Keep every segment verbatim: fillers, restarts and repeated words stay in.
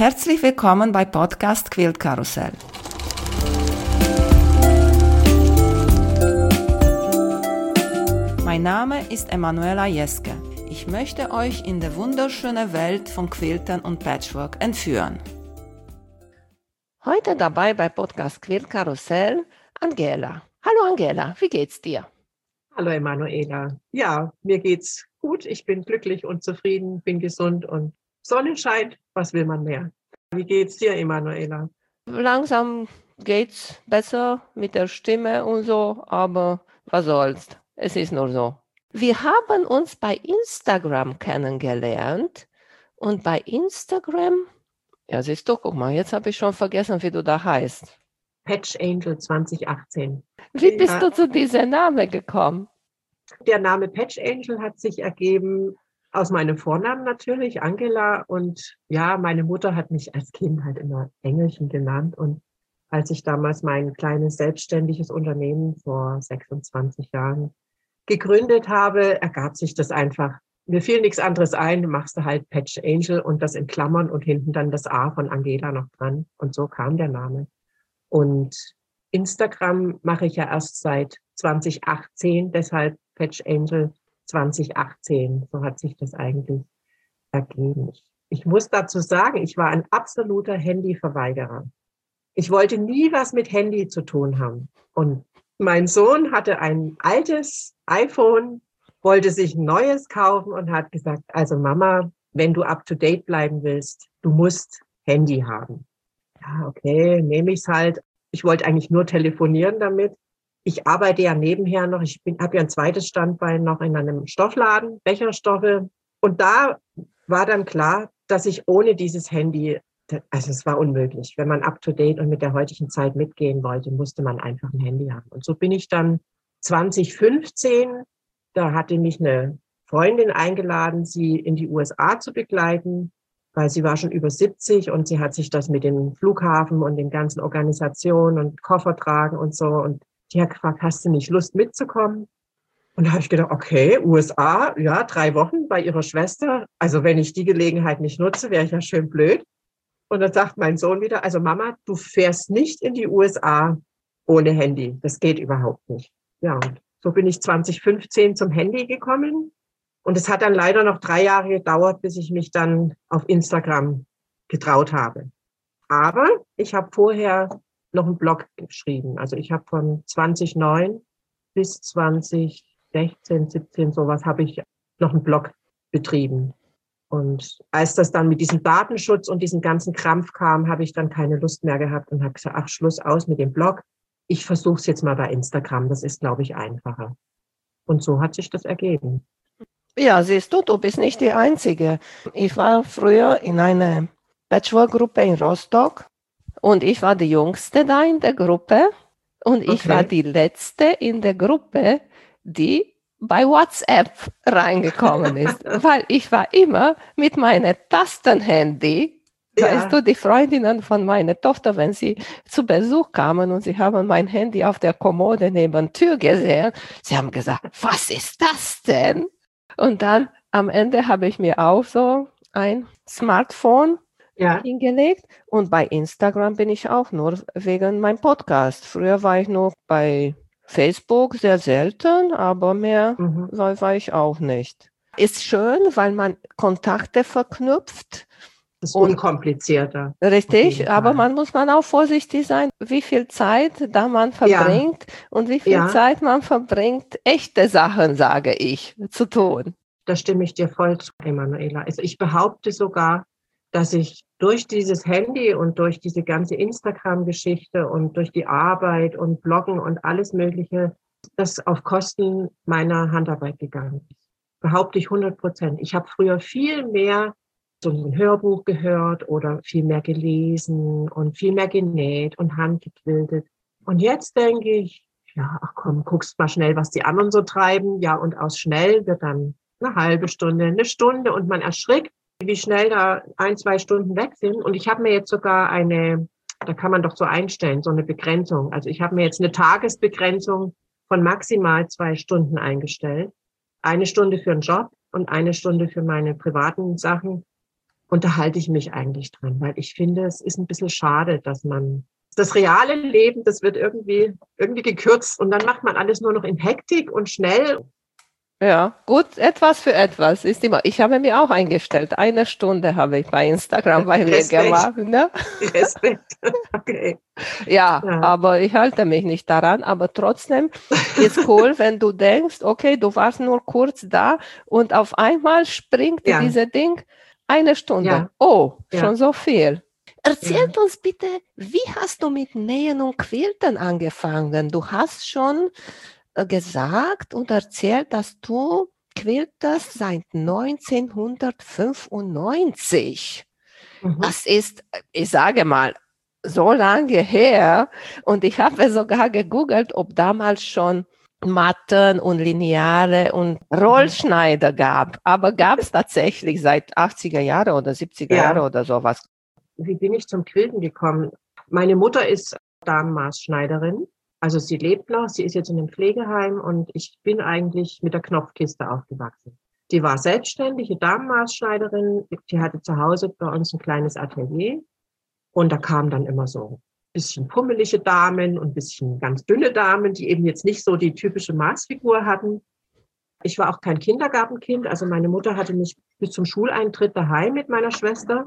Herzlich willkommen bei Podcast Quilt Karussell. Mein Name ist Emanuela Jeske. Ich möchte euch in die wunderschöne Welt von Quiltern und Patchwork entführen. Heute dabei bei Podcast Quilt Karussell Angela. Hallo Angela, wie geht's dir? Hallo Emanuela. Ja, mir geht's gut. Ich bin glücklich und zufrieden, bin gesund und Sonne scheint. Was will man mehr? Wie geht's dir, Emanuela? Langsam geht's besser mit der Stimme und so, aber was soll's? Es ist nur so. Wir haben uns bei Instagram kennengelernt und bei Instagram, ja siehst du, guck mal, jetzt habe ich schon vergessen, wie du da heißt. Patch Angel zwanzig achtzehn. Wie bist Ja, du zu diesem Namen gekommen? der Name Patch Angel hat sich ergeben aus meinem Vornamen natürlich, Angela. Und ja, meine Mutter hat mich als Kind halt immer Engelchen genannt. Und als ich damals mein kleines selbstständiges Unternehmen vor sechsundzwanzig Jahren gegründet habe, ergab sich das einfach. Mir fiel nichts anderes ein, machst du halt Patch Angel und das in Klammern und hinten dann das A von Angela noch dran. Und so kam der Name. Und Instagram mache ich ja erst seit zwanzig achtzehn, deshalb Patch Angel zwanzig achtzehn. So hat sich das eigentlich ergeben. Ich muss dazu sagen, ich war ein absoluter Handyverweigerer. Ich wollte nie was mit Handy zu tun haben. Und mein Sohn hatte ein altes iPhone, wollte sich ein neues kaufen und hat gesagt, also Mama, wenn du up to date bleiben willst, du musst Handy haben. Ja, okay, nehme ich es halt. Ich wollte eigentlich nur telefonieren damit. Ich arbeite ja nebenher noch. Ich habe ja ein zweites Standbein noch in einem Stoffladen, Becherstoffe. Und da war dann klar, dass ich ohne dieses Handy, also es war unmöglich. Wenn man up to date und mit der heutigen Zeit mitgehen wollte, musste man einfach ein Handy haben. Und so bin ich dann zwanzig fünfzehn, da hatte mich eine Freundin eingeladen, sie in die U S A zu begleiten, weil sie war schon über siebzig und sie hat sich das mit dem Flughafen und den ganzen Organisationen und Koffer tragen und so. Und die hat gefragt, hast du nicht Lust mitzukommen? Und da habe ich gedacht, okay, U S A, ja, drei Wochen bei ihrer Schwester. Also wenn ich die Gelegenheit nicht nutze, wäre ich ja schön blöd. Und dann sagt mein Sohn wieder, also Mama, du fährst nicht in die U S A ohne Handy. Das geht überhaupt nicht. Ja, und so bin ich zwanzig fünfzehn zum Handy gekommen. Und es hat dann leider noch drei Jahre gedauert, bis ich mich dann auf Instagram getraut habe. Aber ich habe vorher noch einen Blog geschrieben. Also ich habe von zwanzig neun bis zwanzig sechzehn, siebzehn, sowas habe ich noch einen Blog betrieben. Und als das dann mit diesem Datenschutz und diesem ganzen Krampf kam, habe ich dann keine Lust mehr gehabt und habe gesagt, ach, Schluss aus mit dem Blog. Ich versuche es jetzt mal bei Instagram. Das ist, glaube ich, einfacher. Und so hat sich das ergeben. Ja, siehst du, du bist nicht die Einzige. Ich war früher in einer Patchwork-Gruppe in Rostock und ich war die Jüngste da in der Gruppe und ich Okay. war die Letzte in der Gruppe, die bei WhatsApp reingekommen ist, weil ich war immer mit meinem Tastenhandy, Ja. weißt du, die Freundinnen von meiner Tochter, wenn sie zu Besuch kamen und sie haben mein Handy auf der Kommode neben der Tür gesehen, sie haben gesagt, was ist das denn? Und dann am Ende habe ich mir auch so ein Smartphone Ja. hingelegt und bei Instagram bin ich auch nur wegen meinem Podcast. Früher war ich nur bei Facebook sehr selten, aber mehr Mhm. war, war ich auch nicht. Ist schön, weil man Kontakte verknüpft. Das ist Und unkomplizierter. richtig, aber man muss man auch vorsichtig sein, wie viel Zeit da man verbringt Ja. und wie viel Ja. Zeit man verbringt, echte Sachen, sage ich, zu tun. Da stimme ich dir voll zu, Emanuela. Also ich behaupte sogar, dass ich durch dieses Handy und durch diese ganze Instagram-Geschichte und durch die Arbeit und Bloggen und alles Mögliche, das auf Kosten meiner Handarbeit gegangen ist. Behaupte ich hundert Prozent. Ich habe früher viel mehr so ein Hörbuch gehört oder viel mehr gelesen und viel mehr genäht und handgequiltet. Und jetzt denke ich, ja, ach komm, guckst mal schnell, was die anderen so treiben. Ja, und aus schnell wird dann eine halbe Stunde, eine Stunde und man erschrickt, wie schnell da ein, zwei Stunden weg sind. Und ich habe mir jetzt sogar eine, da kann man doch so einstellen, so eine Begrenzung. Also ich habe mir jetzt eine Tagesbegrenzung von maximal zwei Stunden eingestellt. Eine Stunde für einen Job und eine Stunde für meine privaten Sachen. Und da halte ich mich eigentlich dran, weil ich finde, es ist ein bisschen schade, dass man das reale Leben, das wird irgendwie, irgendwie gekürzt und dann macht man alles nur noch in Hektik und schnell. Ja, gut, etwas für etwas ist immer. Ich habe mir auch eingestellt, eine Stunde habe ich bei Instagram bei mir Respekt, gemacht, ne? Respekt. Okay. Ja, Ja, aber ich halte mich nicht daran. Aber trotzdem ist cool, wenn du denkst, okay, du warst nur kurz da und auf einmal springt dir ja, diese Ding eine Stunde. ja, Oh, ja, schon so viel. Erzähl ja. uns bitte, wie hast du mit Nähen und Quilten angefangen? Du hast schon äh, gesagt und erzählt, dass du quiltest seit neunzehnhundertfünfundneunzig. Mhm. Das ist, ich sage mal, so lange her. Und ich habe sogar gegoogelt, ob damals schon Matten und Lineare und Mhm. Rollschneider gab. Aber gab es tatsächlich seit achtziger Jahre oder siebziger Jahre Ja, oder sowas. wie bin ich zum Quilten gekommen? Meine Mutter ist Damenmaßschneiderin. Also sie lebt noch, sie ist jetzt in einem Pflegeheim und ich bin eigentlich mit der Knopfkiste aufgewachsen. Die war selbstständige Damenmaßschneiderin, die hatte zu Hause bei uns ein kleines Atelier und da kamen dann immer so ein bisschen pummelige Damen und ein bisschen ganz dünne Damen, die eben jetzt nicht so die typische Maßfigur hatten. Ich war auch kein Kindergartenkind, also meine Mutter hatte mich bis zum Schuleintritt daheim mit meiner Schwester.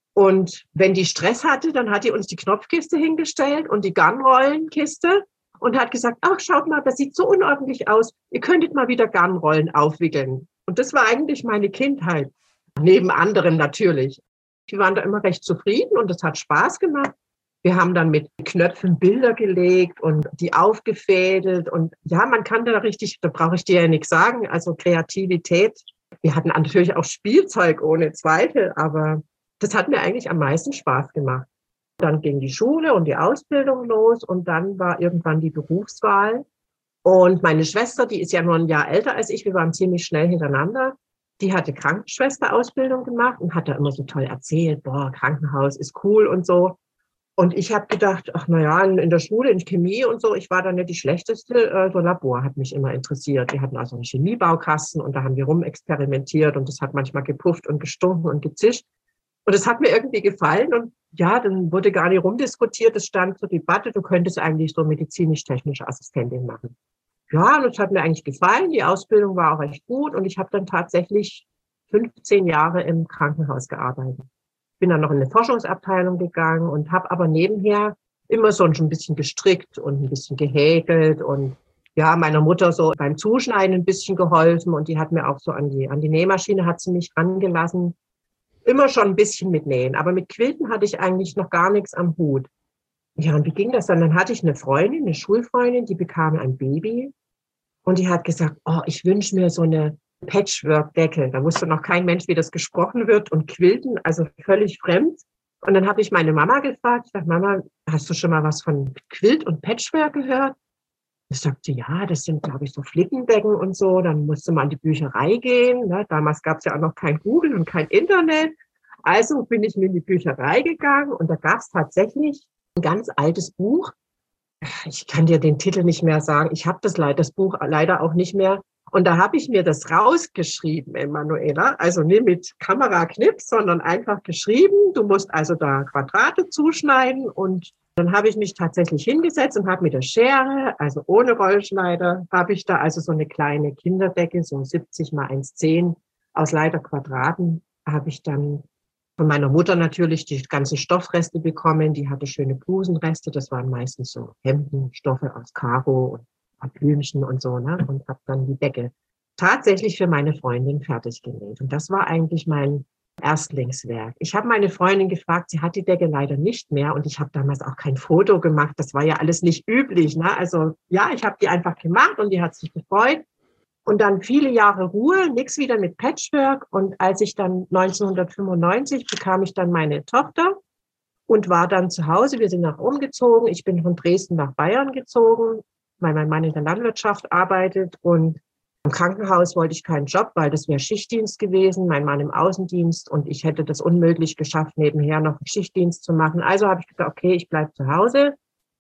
Und wenn die Stress hatte, dann hat die uns die Knopfkiste hingestellt und die Garnrollenkiste und hat gesagt, ach, schaut mal, das sieht so unordentlich aus. Ihr könntet mal wieder Garnrollen aufwickeln. Und das war eigentlich meine Kindheit. Neben anderen natürlich. Die waren da immer recht zufrieden und es hat Spaß gemacht. Wir haben dann mit Knöpfen Bilder gelegt und die aufgefädelt. Und ja, man kann da richtig, da brauche ich dir ja nichts sagen, also Kreativität. Wir hatten natürlich auch Spielzeug ohne Zweifel, aber das hat mir eigentlich am meisten Spaß gemacht. Dann ging die Schule und die Ausbildung los und dann war irgendwann die Berufswahl. Und meine Schwester, die ist ja nur ein Jahr älter als ich, wir waren ziemlich schnell hintereinander. Die hatte Krankenschwesterausbildung gemacht und hat da immer so toll erzählt, boah, Krankenhaus ist cool und so. Und ich habe gedacht, ach naja, in, in der Schule, in Chemie und so, ich war da nicht die Schlechteste. Äh, so Labor hat mich immer interessiert. Wir hatten also einen Chemiebaukasten und da haben wir rumexperimentiert und das hat manchmal gepufft und gestunken und gezischt. Und es hat mir irgendwie gefallen und ja, dann wurde gar nicht rumdiskutiert, es stand zur Debatte, du könntest eigentlich so medizinisch-technische Assistentin machen. Ja, und es hat mir eigentlich gefallen, die Ausbildung war auch recht gut und ich habe dann tatsächlich fünfzehn Jahre im Krankenhaus gearbeitet. Bin dann noch in eine Forschungsabteilung gegangen und habe aber nebenher immer so ein bisschen gestrickt und ein bisschen gehäkelt und ja, meiner Mutter so beim Zuschneiden ein bisschen geholfen und die hat mir auch so an die, an die Nähmaschine hat sie mich rangelassen. Immer schon ein bisschen mit Nähen, aber mit Quilten hatte ich eigentlich noch gar nichts am Hut. Ja, und wie ging das dann? Dann hatte ich eine Freundin, eine Schulfreundin, die bekam ein Baby und die hat gesagt, oh, ich wünsche mir so eine Patchwork-Decke. Da wusste noch kein Mensch, wie das gesprochen wird und Quilten, also völlig fremd. Und dann habe ich meine Mama gefragt, ich dachte, Mama, hast du schon mal was von Quilt und Patchwork gehört? Ich sagte, ja, das sind, glaube ich, so Flickendecken und so. Dann musste man an die Bücherei gehen. Ne? Damals gab es ja auch noch kein Google und kein Internet. Also bin ich in die Bücherei gegangen und da gab es tatsächlich ein ganz altes Buch. Ich kann dir den Titel nicht mehr sagen. Ich habe das, das Buch leider auch nicht mehr. Und da habe ich mir das rausgeschrieben, Emanuela. Also nicht mit Kameraknips, sondern einfach geschrieben. Du musst also da Quadrate zuschneiden. Und dann habe ich mich tatsächlich hingesetzt und habe mit der Schere, also ohne Rollschneider, habe ich da also so eine kleine Kinderdecke, so siebzig mal eins Komma zehn aus lauter Quadraten, habe ich dann von meiner Mutter natürlich die ganzen Stoffreste bekommen. Die hatte schöne Blusenreste. Das waren meistens so Hemdenstoffe aus Karo und Blümchen und so, ne? Und habe dann die Decke tatsächlich für meine Freundin fertig genäht. Und das war eigentlich mein Erstlingswerk. Ich habe meine Freundin gefragt, sie hat die Decke leider nicht mehr und ich habe damals auch kein Foto gemacht. Das war ja alles nicht üblich, ne? Also ja, ich habe die einfach gemacht und die hat sich gefreut. Und dann viele Jahre Ruhe, nichts wieder mit Patchwork. Und als ich dann neunzehnhundertfünfundneunzig bekam ich dann meine Tochter und war dann zu Hause. Wir sind nach umgezogen. Ich bin von Dresden nach Bayern gezogen, weil mein Mann in der Landwirtschaft arbeitet. Und im Krankenhaus wollte ich keinen Job, weil das wäre Schichtdienst gewesen, mein Mann im Außendienst. Und ich hätte das unmöglich geschafft, nebenher noch einen Schichtdienst zu machen. Also habe ich gesagt, okay, ich bleibe zu Hause.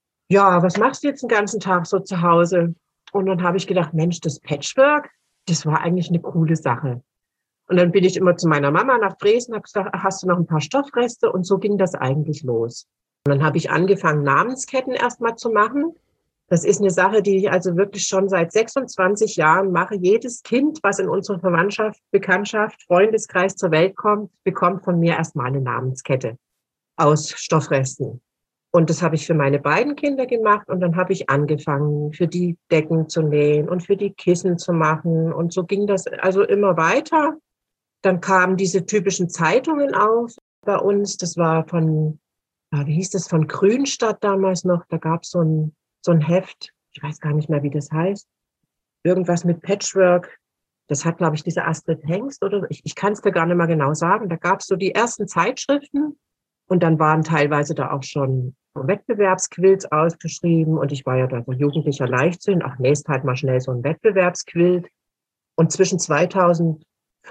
Ja, was machst du jetzt den ganzen Tag so zu Hause? Und dann habe ich gedacht, Mensch, das Patchwork, das war eigentlich eine coole Sache. Und dann bin ich immer zu meiner Mama nach Dresden, habe gesagt, ach, hast du noch ein paar Stoffreste? Und so ging das eigentlich los. Und dann habe ich angefangen, Namensketten erstmal zu machen. Das ist eine Sache, die ich also wirklich schon seit sechsundzwanzig Jahren mache. Jedes Kind, was in unserer Verwandtschaft, Bekanntschaft, Freundeskreis zur Welt kommt, bekommt von mir erstmal eine Namenskette aus Stoffresten. Und das habe ich für meine beiden Kinder gemacht. Und dann habe ich angefangen, für die Decken zu nähen und für die Kissen zu machen. Und so ging das also immer weiter. Dann kamen diese typischen Zeitungen auf bei uns. Das war von, ja, wie hieß das, von Grünstadt damals noch. Da gab es so ein, so ein Heft. Ich weiß gar nicht mehr, wie das heißt. Irgendwas mit Patchwork. Das hat, glaube ich, diese Astrid Hengst oder ich, ich kann es dir gar nicht mehr genau sagen. Da gab es so die ersten Zeitschriften und dann waren teilweise da auch schon Wettbewerbsquilts ausgeschrieben. Und ich war ja da so jugendlicher Leichtsinn. Ach, nächst halt mal schnell so ein Wettbewerbsquilt. Und zwischen zweitausendfünf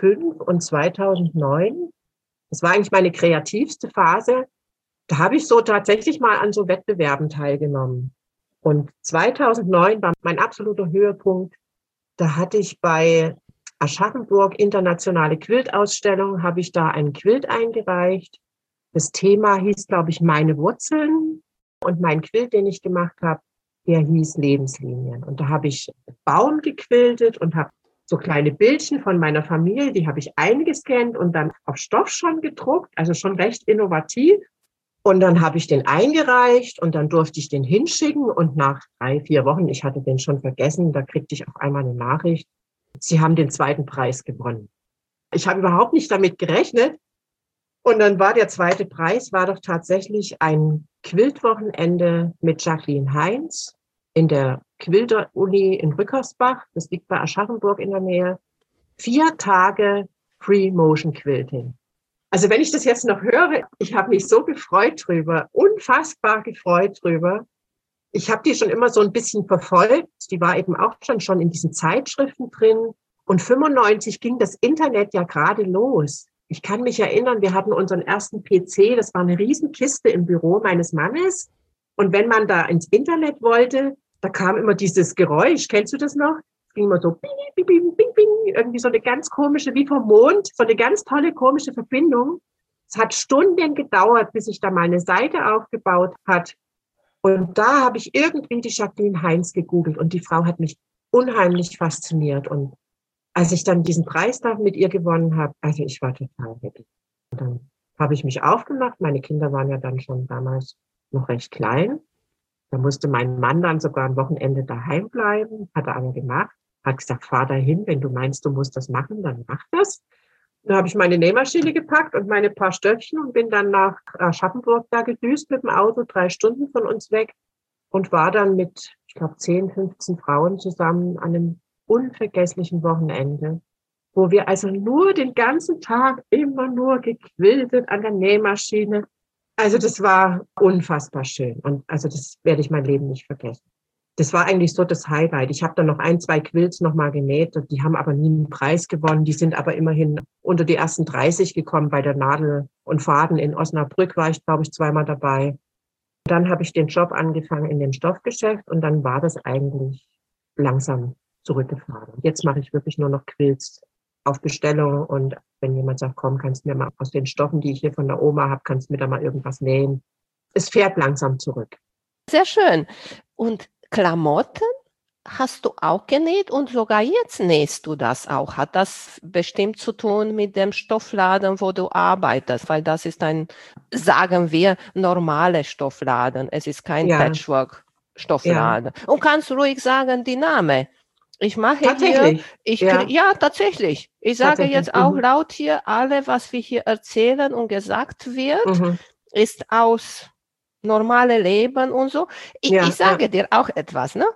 und zweitausendneun, das war eigentlich meine kreativste Phase, da habe ich so tatsächlich mal an so Wettbewerben teilgenommen. Und zweitausendneun war mein absoluter Höhepunkt. Da hatte ich bei Aschaffenburg internationale Quiltausstellung, habe ich da einen Quilt eingereicht. Das Thema hieß, glaube ich, meine Wurzeln. Und mein Quilt, den ich gemacht habe, der hieß Lebenslinien. Und da habe ich Baum gequiltet und habe so kleine Bildchen von meiner Familie, die habe ich eingescannt und dann auf Stoff schon gedruckt, also schon recht innovativ. Und dann habe ich den eingereicht und dann durfte ich den hinschicken. Und nach drei, vier Wochen, ich hatte den schon vergessen, da kriegte ich auf einmal eine Nachricht, Sie haben den zweiten Preis gewonnen. Ich habe überhaupt nicht damit gerechnet. Und dann war der zweite Preis, war doch tatsächlich ein Quiltwochenende mit Jacqueline Heinz in der Quilter-Uni in Rückersbach. Das liegt bei Aschaffenburg in der Nähe. Vier Tage Free Motion Quilting. Also wenn ich das jetzt noch höre, ich habe mich so gefreut drüber, unfassbar gefreut drüber. Ich habe die schon immer so ein bisschen verfolgt. Die war eben auch schon, schon in diesen Zeitschriften drin. Und fünfundneunzig ging das Internet ja gerade los. Ich kann mich erinnern, wir hatten unseren ersten P C, das war eine Riesenkiste im Büro meines Mannes. Und wenn man da ins Internet wollte, da kam immer dieses Geräusch. Kennst du das noch? Es ging immer so bing, bing, bing, bing, bing, irgendwie so eine ganz komische, wie vom Mond, so eine ganz tolle, komische Verbindung. Es hat Stunden gedauert, bis sich da mal eine Seite aufgebaut hat. Und da habe ich irgendwie die Jacqueline Heinz gegoogelt und die Frau hat mich unheimlich fasziniert. Und als ich dann diesen Preis da mit ihr gewonnen habe, also ich war total happy. Und dann habe ich mich aufgemacht. Meine Kinder waren ja dann schon damals noch recht klein. Da musste mein Mann dann sogar ein Wochenende daheim bleiben, hat er aber gemacht. Hat gesagt, fahr dahin, wenn du meinst, du musst das machen, dann mach das. Dann habe ich meine Nähmaschine gepackt und meine paar Stöckchen und bin dann nach Aschaffenburg da gedüst mit dem Auto, drei Stunden von uns weg und war dann mit, ich glaube, zehn, fünfzehn Frauen zusammen an einem unvergesslichen Wochenende, wo wir also nur den ganzen Tag immer nur gequiltet an der Nähmaschine. Also das war unfassbar schön und also das werde ich mein Leben nicht vergessen. Das war eigentlich so das Highlight. Ich habe dann noch ein, zwei Quilts noch mal genäht. Die haben aber nie einen Preis gewonnen. Die sind aber immerhin unter die ersten dreißig gekommen bei der Nadel und Faden in Osnabrück war ich, glaube ich, zweimal dabei. Dann habe ich den Job angefangen in dem Stoffgeschäft und dann war das eigentlich langsam zurückgefahren. Jetzt mache ich wirklich nur noch Quilts auf Bestellung und wenn jemand sagt, komm, kannst du mir mal aus den Stoffen, die ich hier von der Oma habe, kannst du mir da mal irgendwas nähen. Es fährt langsam zurück. Sehr schön. Und Klamotten hast du auch genäht und sogar jetzt nähst du das auch. Hat das bestimmt zu tun mit dem Stoffladen, wo du arbeitest? Weil das ist ein, sagen wir, normaler Stoffladen. Es ist kein Ja, Patchwork-Stoffladen. ja. Und kannst ruhig sagen, die Name. Ich mache hier, Tatsächlich. ich, Ja, ja, tatsächlich. Ich sage tatsächlich. jetzt auch Mhm. laut hier, alle, was wir hier erzählen und gesagt wird, Mhm. ist aus normale Leben und so. Ich, Ja, ich sage ja. dir auch etwas, ne?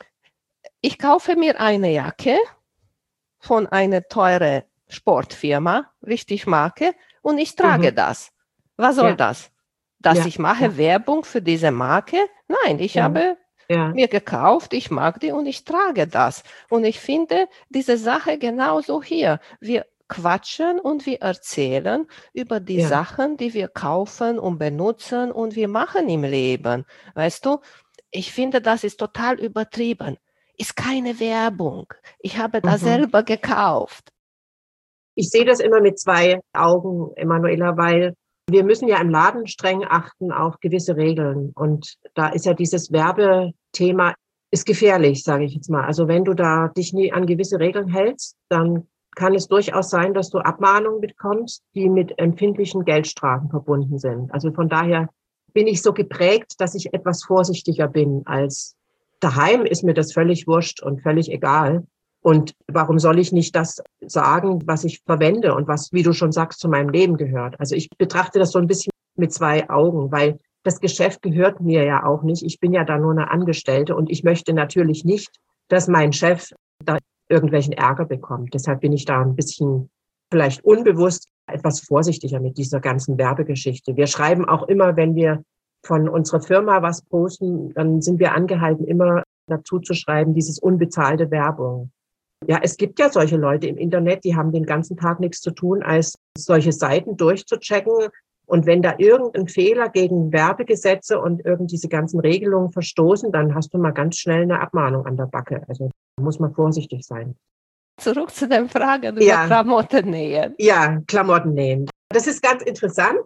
Ich kaufe mir eine Jacke von einer teuren Sportfirma, richtig Marke, und ich trage Mhm. das. Was soll Ja, das? Dass ja, ich mache ja, Werbung für diese Marke? Nein, ich ja, habe ja, mir gekauft, ich mag die und ich trage das. Und ich finde diese Sache genauso hier. Wir quatschen und wir erzählen über die ja. Sachen, die wir kaufen und benutzen und wir machen im Leben. Weißt du, ich finde, das ist total übertrieben. Ist keine Werbung. Ich habe das Mhm. selber gekauft. Ich sehe das immer mit zwei Augen, Emanuela, weil wir müssen ja im Laden streng achten auf gewisse Regeln. Und da ist ja dieses Werbethema ist gefährlich, sage ich jetzt mal. Also wenn du da dich nie an gewisse Regeln hältst, dann kann es durchaus sein, dass du Abmahnungen bekommst, die mit empfindlichen Geldstrafen verbunden sind. Also von daher bin ich so geprägt, dass ich etwas vorsichtiger bin als daheim ist mir das völlig wurscht und völlig egal. Und warum soll ich nicht das sagen, was ich verwende und was, wie du schon sagst, zu meinem Leben gehört? Also ich betrachte das so ein bisschen mit zwei Augen, weil das Geschäft gehört mir ja auch nicht. Ich bin ja da nur eine Angestellte und ich möchte natürlich nicht, dass mein Chef da irgendwelchen Ärger bekommt. Deshalb bin ich da ein bisschen vielleicht unbewusst etwas vorsichtiger mit dieser ganzen Werbegeschichte. Wir schreiben auch immer, wenn wir von unserer Firma was posten, dann sind wir angehalten, immer dazu zu schreiben, dieses unbezahlte Werbung. Ja, es gibt ja solche Leute im Internet, die haben den ganzen Tag nichts zu tun, als solche Seiten durchzuchecken. Und wenn da irgendein Fehler gegen Werbegesetze und irgend diese ganzen Regelungen verstoßen, dann hast du mal ganz schnell eine Abmahnung an der Backe. Also da muss man vorsichtig sein. Zurück zu den Fragen über Ja. Klamotten nähen. Ja, Klamotten nähen. Das ist ganz interessant.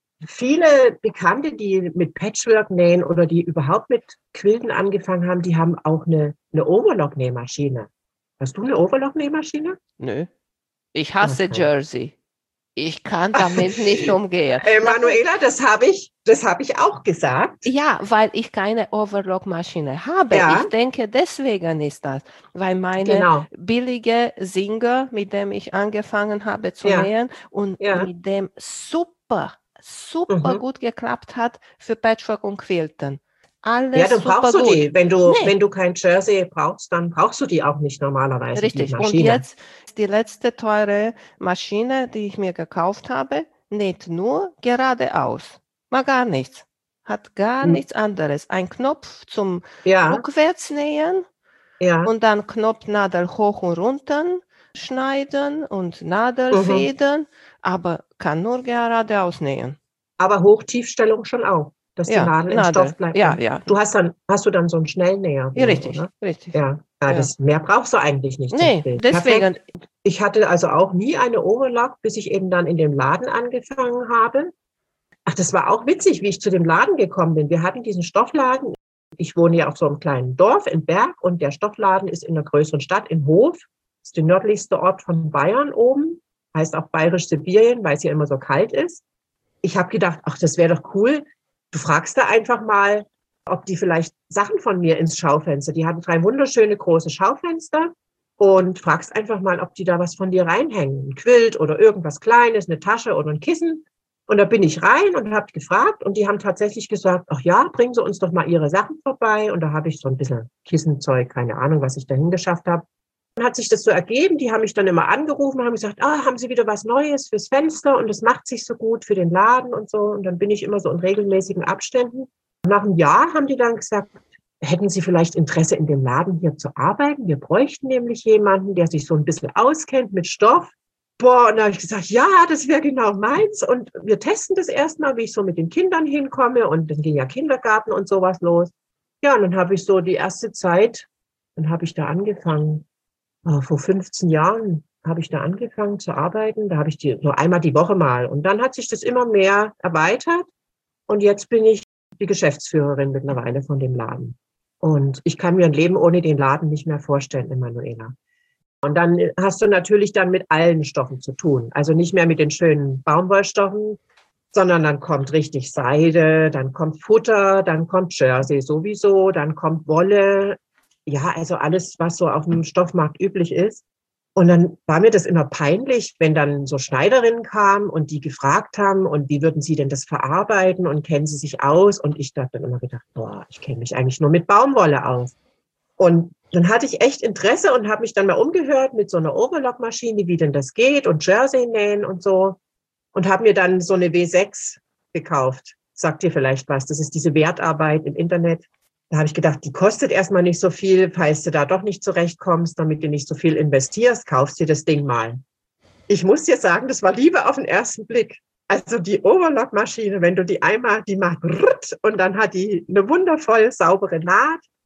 Viele Bekannte, die mit Patchwork nähen oder die überhaupt mit Quilten angefangen haben, die haben auch eine, eine Overlock-Nähmaschine. Hast du eine Overlock-Nähmaschine? Nö. Ich hasse Okay. Jersey. Ich kann damit nicht umgehen. Emanuela, das habe ich, das habe ich auch gesagt. Ja, weil ich keine Overlock-Maschine habe. Ja. Ich denke, deswegen ist das. Weil meine Genau. billige Singer, mit dem ich angefangen habe zu Ja. nähen und Ja. mit dem super, super Mhm. gut geklappt hat für Patchwork und Quilten. Alles Ja, dann super brauchst du gut. die. Wenn du, Nee. wenn du kein Jersey brauchst, dann brauchst du die auch nicht normalerweise, Richtig. die Und Maschine. jetzt die letzte teure Maschine, die ich mir gekauft habe, näht nur geradeaus. Mal gar nichts. Hat gar Hm. nichts anderes. Ein Knopf zum Ja, Rückwärtsnähen ja. und dann Knopfnadel hoch und runter schneiden und Mhm. Nadelfäden, aber kann nur geradeaus nähen. Aber Hochtiefstellung schon auch, dass die Ja, Nadel im Nadel. Stoff bleibt. Ja, Ja. ja. Du hast dann, hast du dann so einen Schnellnäher, Ja, richtig, oder? richtig. Ja, ja, Ja. das mehr brauchst du eigentlich nicht zum Nee, Quilt. deswegen, Perfekt. Ich hatte also auch nie eine Overlock, bis ich eben dann in dem Laden angefangen habe. Ach, das war auch witzig, wie ich zu dem Laden gekommen bin. Wir hatten diesen Stoffladen. Ich wohne ja auf so einem kleinen Dorf im Berg und der Stoffladen ist in einer größeren Stadt, in Hof. Das ist der nördlichste Ort von Bayern oben. Heißt auch Bayerisch-Sibirien, weil es hier immer so kalt ist. Ich habe gedacht, ach, das wäre doch cool. Du fragst da einfach mal, ob die vielleicht Sachen von mir ins Schaufenster. Die hatten drei wunderschöne große Schaufenster und fragst einfach mal, ob die da was von dir reinhängen. Ein Quilt oder irgendwas Kleines, eine Tasche oder ein Kissen. Und da bin ich rein und habe gefragt und die haben tatsächlich gesagt, ach ja, bringen Sie uns doch mal Ihre Sachen vorbei. Und da habe ich so ein bisschen Kissenzeug, keine Ahnung, was ich dahin geschafft habe. Dann hat sich das so ergeben, die haben mich dann immer angerufen, haben gesagt, ah, haben Sie wieder was Neues fürs Fenster und das macht sich so gut für den Laden und so. Und dann bin ich immer so in regelmäßigen Abständen. Nach einem Jahr haben die dann gesagt, hätten Sie vielleicht Interesse in dem Laden hier zu arbeiten? Wir bräuchten nämlich jemanden, der sich so ein bisschen auskennt mit Stoff. Boah, und da habe ich gesagt, ja, das wäre genau meins. Und wir testen das erstmal, wie ich so mit den Kindern hinkomme. Und dann ging ja Kindergarten und sowas los. Ja, und dann habe ich so die erste Zeit, dann habe ich da angefangen. Oh, vor fünfzehn Jahren habe ich da angefangen zu arbeiten. Da habe ich die nur einmal die Woche mal. Und dann hat sich das immer mehr erweitert. Und jetzt bin ich die Geschäftsführerin mittlerweile von dem Laden. Und ich kann mir ein Leben ohne den Laden nicht mehr vorstellen, Emanuela. Und dann hast du natürlich dann mit allen Stoffen zu tun. Also nicht mehr mit den schönen Baumwollstoffen, sondern dann kommt richtig Seide, dann kommt Futter, dann kommt Jersey sowieso, dann kommt Wolle. Ja, also alles, was so auf dem Stoffmarkt üblich ist. Und dann war mir das immer peinlich, wenn dann so Schneiderinnen kamen und die gefragt haben, und wie würden sie denn das verarbeiten und kennen sie sich aus? Und ich dachte dann immer gedacht, boah, ich kenne mich eigentlich nur mit Baumwolle aus. Und dann hatte ich echt Interesse und habe mich dann mal umgehört mit so einer Overlock-Maschine, wie denn das geht und Jersey nähen und so. Und habe mir dann so eine W sechs gekauft. Sagt dir vielleicht was, das ist diese Wertarbeit im Internet. Da habe ich gedacht, die kostet erstmal nicht so viel, falls du da doch nicht zurechtkommst, damit du nicht so viel investierst, kaufst dir das Ding mal. Ich muss dir sagen, das war Liebe auf den ersten Blick. Also die Overlock-Maschine, wenn du die einmal, die macht und dann hat die eine wundervoll saubere Naht.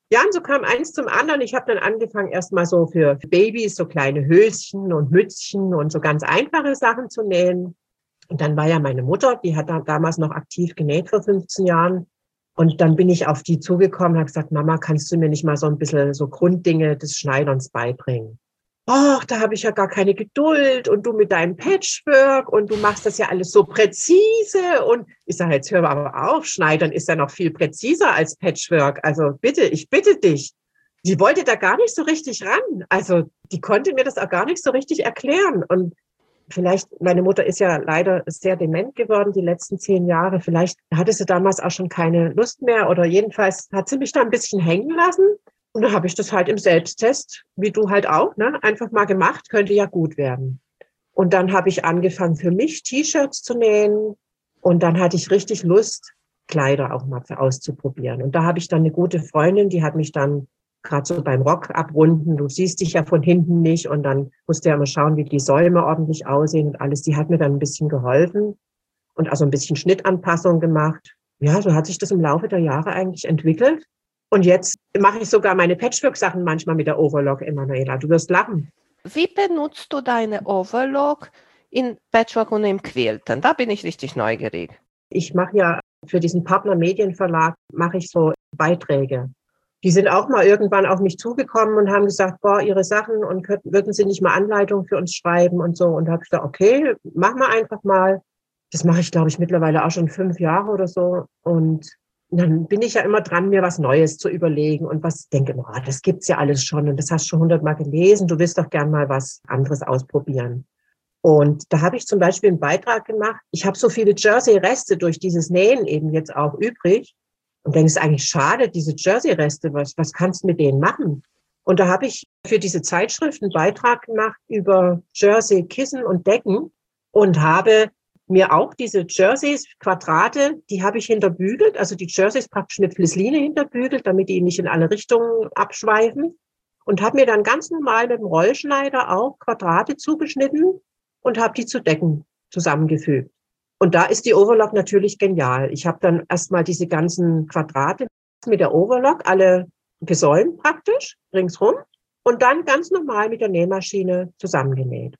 Ja, und so kam eins zum anderen. Ich habe dann angefangen, erstmal so für Babys so kleine Höschen und Mützchen und so ganz einfache Sachen zu nähen. Und dann war ja meine Mutter, die hat da damals noch aktiv genäht vor fünfzehn Jahren. Und dann bin ich auf die zugekommen und habe gesagt, Mama, kannst du mir nicht mal so ein bisschen so Grunddinge des Schneiderns beibringen? Ach, da habe ich ja gar keine Geduld und du mit deinem Patchwork und du machst das ja alles so präzise. Und ich sage, jetzt hör aber auf, Schneidern ist ja noch viel präziser als Patchwork. Also bitte, ich bitte dich. Die wollte da gar nicht so richtig ran. Also die konnte mir das auch gar nicht so richtig erklären. Und vielleicht, meine Mutter ist ja leider sehr dement geworden die letzten zehn Jahre. Vielleicht hatte sie damals auch schon keine Lust mehr oder jedenfalls hat sie mich da ein bisschen hängen lassen. Und dann habe ich das halt im Selbsttest, wie du halt auch, ne, einfach mal gemacht, könnte ja gut werden. Und dann habe ich angefangen, für mich T-Shirts zu nähen. Und dann hatte ich richtig Lust, Kleider auch mal auszuprobieren. Und da habe ich dann eine gute Freundin, die hat mich dann gerade so beim Rock abrunden, du siehst dich ja von hinten nicht und dann musst du ja mal schauen, wie die Säume ordentlich aussehen und alles. Die hat mir dann ein bisschen geholfen und also ein bisschen Schnittanpassung gemacht. Ja, so hat sich das im Laufe der Jahre eigentlich entwickelt. Und jetzt mache ich sogar meine Patchwork-Sachen manchmal mit der Overlock, Emanuela. Du wirst lachen. Wie benutzt du deine Overlock in Patchwork und im Quilten? Da bin ich richtig neugierig. Ich mache ja für diesen Partner Medienverlag mache ich so Beiträge. Die sind auch mal irgendwann auf mich zugekommen und haben gesagt, boah, ihre Sachen und könnten, würden sie nicht mal Anleitungen für uns schreiben und so. Und da habe ich gesagt, okay, mach mal einfach mal. Das mache ich, glaube ich, mittlerweile auch schon fünf Jahre oder so. Und dann bin ich ja immer dran, mir was Neues zu überlegen und was denke, oh, das gibt's ja alles schon und das hast du schon hundertmal gelesen. Du willst doch gern mal was anderes ausprobieren. Und da habe ich zum Beispiel einen Beitrag gemacht. Ich habe so viele Jersey-Reste durch dieses Nähen eben jetzt auch übrig. Und denke, es ist eigentlich schade, diese Jersey-Reste, was, was kannst du mit denen machen? Und da habe ich für diese Zeitschrift einen Beitrag gemacht über Jersey-Kissen und Decken und habe mir auch diese Jerseys, Quadrate, die habe ich hinterbügelt, also die Jerseys praktisch mit Flissline hinterbügelt, damit die nicht in alle Richtungen abschweifen. Und habe mir dann ganz normal mit dem Rollschneider auch Quadrate zugeschnitten und habe die zu Decken zusammengefügt. Und da ist die Overlock natürlich genial. Ich habe dann erstmal diese ganzen Quadrate mit der Overlock alle gesäumt praktisch, ringsrum, und dann ganz normal mit der Nähmaschine zusammengenäht.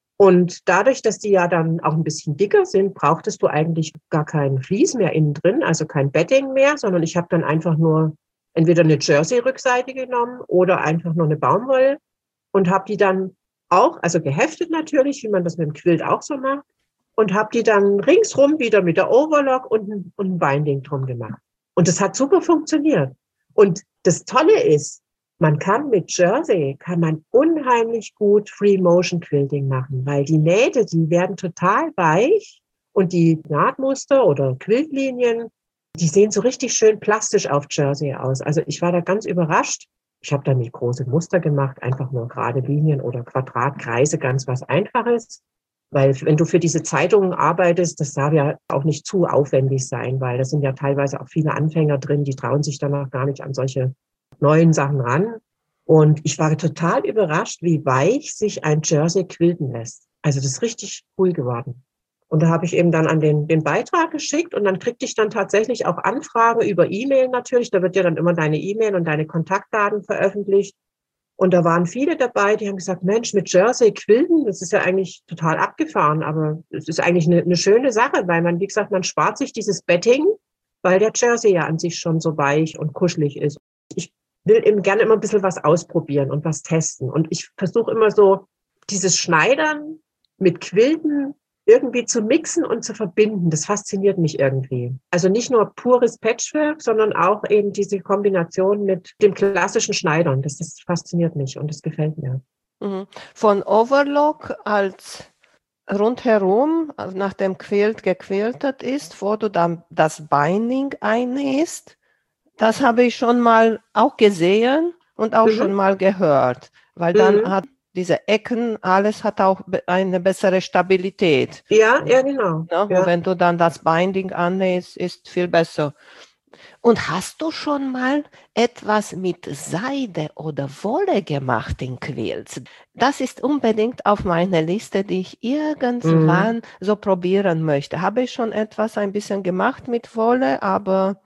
Und dadurch, dass die ja dann auch ein bisschen dicker sind, brauchtest du eigentlich gar kein Vlies mehr innen drin, also kein Bedding mehr, sondern ich habe dann einfach nur entweder eine Jersey-Rückseite genommen oder einfach nur eine Baumwolle und habe die dann auch, also geheftet natürlich, wie man das mit dem Quilt auch so macht, und habe die dann ringsrum wieder mit der Overlock und ein, und ein Binding drum gemacht. Und das hat super funktioniert. Und das Tolle ist, man kann mit Jersey, kann man unheimlich gut Free Motion Quilting machen, weil die Nähte, die werden total weich und die Nahtmuster oder Quiltlinien, die sehen so richtig schön plastisch auf Jersey aus. Also ich war da ganz überrascht. Ich habe da nicht große Muster gemacht, einfach nur gerade Linien oder Quadratkreise, ganz was Einfaches. Weil wenn du für diese Zeitungen arbeitest, das darf ja auch nicht zu aufwendig sein, weil da sind ja teilweise auch viele Anfänger drin, die trauen sich danach gar nicht an solche neuen Sachen ran. Und ich war total überrascht, wie weich sich ein Jersey quilten lässt. Also das ist richtig cool geworden. Und da habe ich eben dann an den, den Beitrag geschickt und dann kriegte ich dann tatsächlich auch Anfragen über E-Mail natürlich. Da wird ja dann immer deine E-Mail und deine Kontaktdaten veröffentlicht. Und da waren viele dabei, die haben gesagt, Mensch, mit Jersey quilten, das ist ja eigentlich total abgefahren, aber es ist eigentlich eine, eine schöne Sache, weil man, wie gesagt, man spart sich dieses Bedding, weil der Jersey ja an sich schon so weich und kuschelig ist. Ich will eben gerne immer ein bisschen was ausprobieren und was testen. Und ich versuche immer so, dieses Schneidern mit Quilten irgendwie zu mixen und zu verbinden. Das fasziniert mich irgendwie. Also nicht nur pures Patchwork, sondern auch eben diese Kombination mit dem klassischen Schneidern. Das, das fasziniert mich und das gefällt mir. Von Overlock als rundherum, also nach dem Quilt gequiltet ist, wo du dann das Binding einnähst, das habe ich schon mal auch gesehen und auch mhm. schon mal gehört, weil dann mhm. hat diese Ecken, alles hat auch eine bessere Stabilität. Ja, ja, genau. Ja, ja. Und wenn du dann das Binding annähst, ist viel besser. Und hast du schon mal etwas mit Seide oder Wolle gemacht in Quilts? Das ist unbedingt auf meiner Liste, die ich irgendwann mhm. so probieren möchte. Habe ich schon etwas ein bisschen gemacht mit Wolle, aber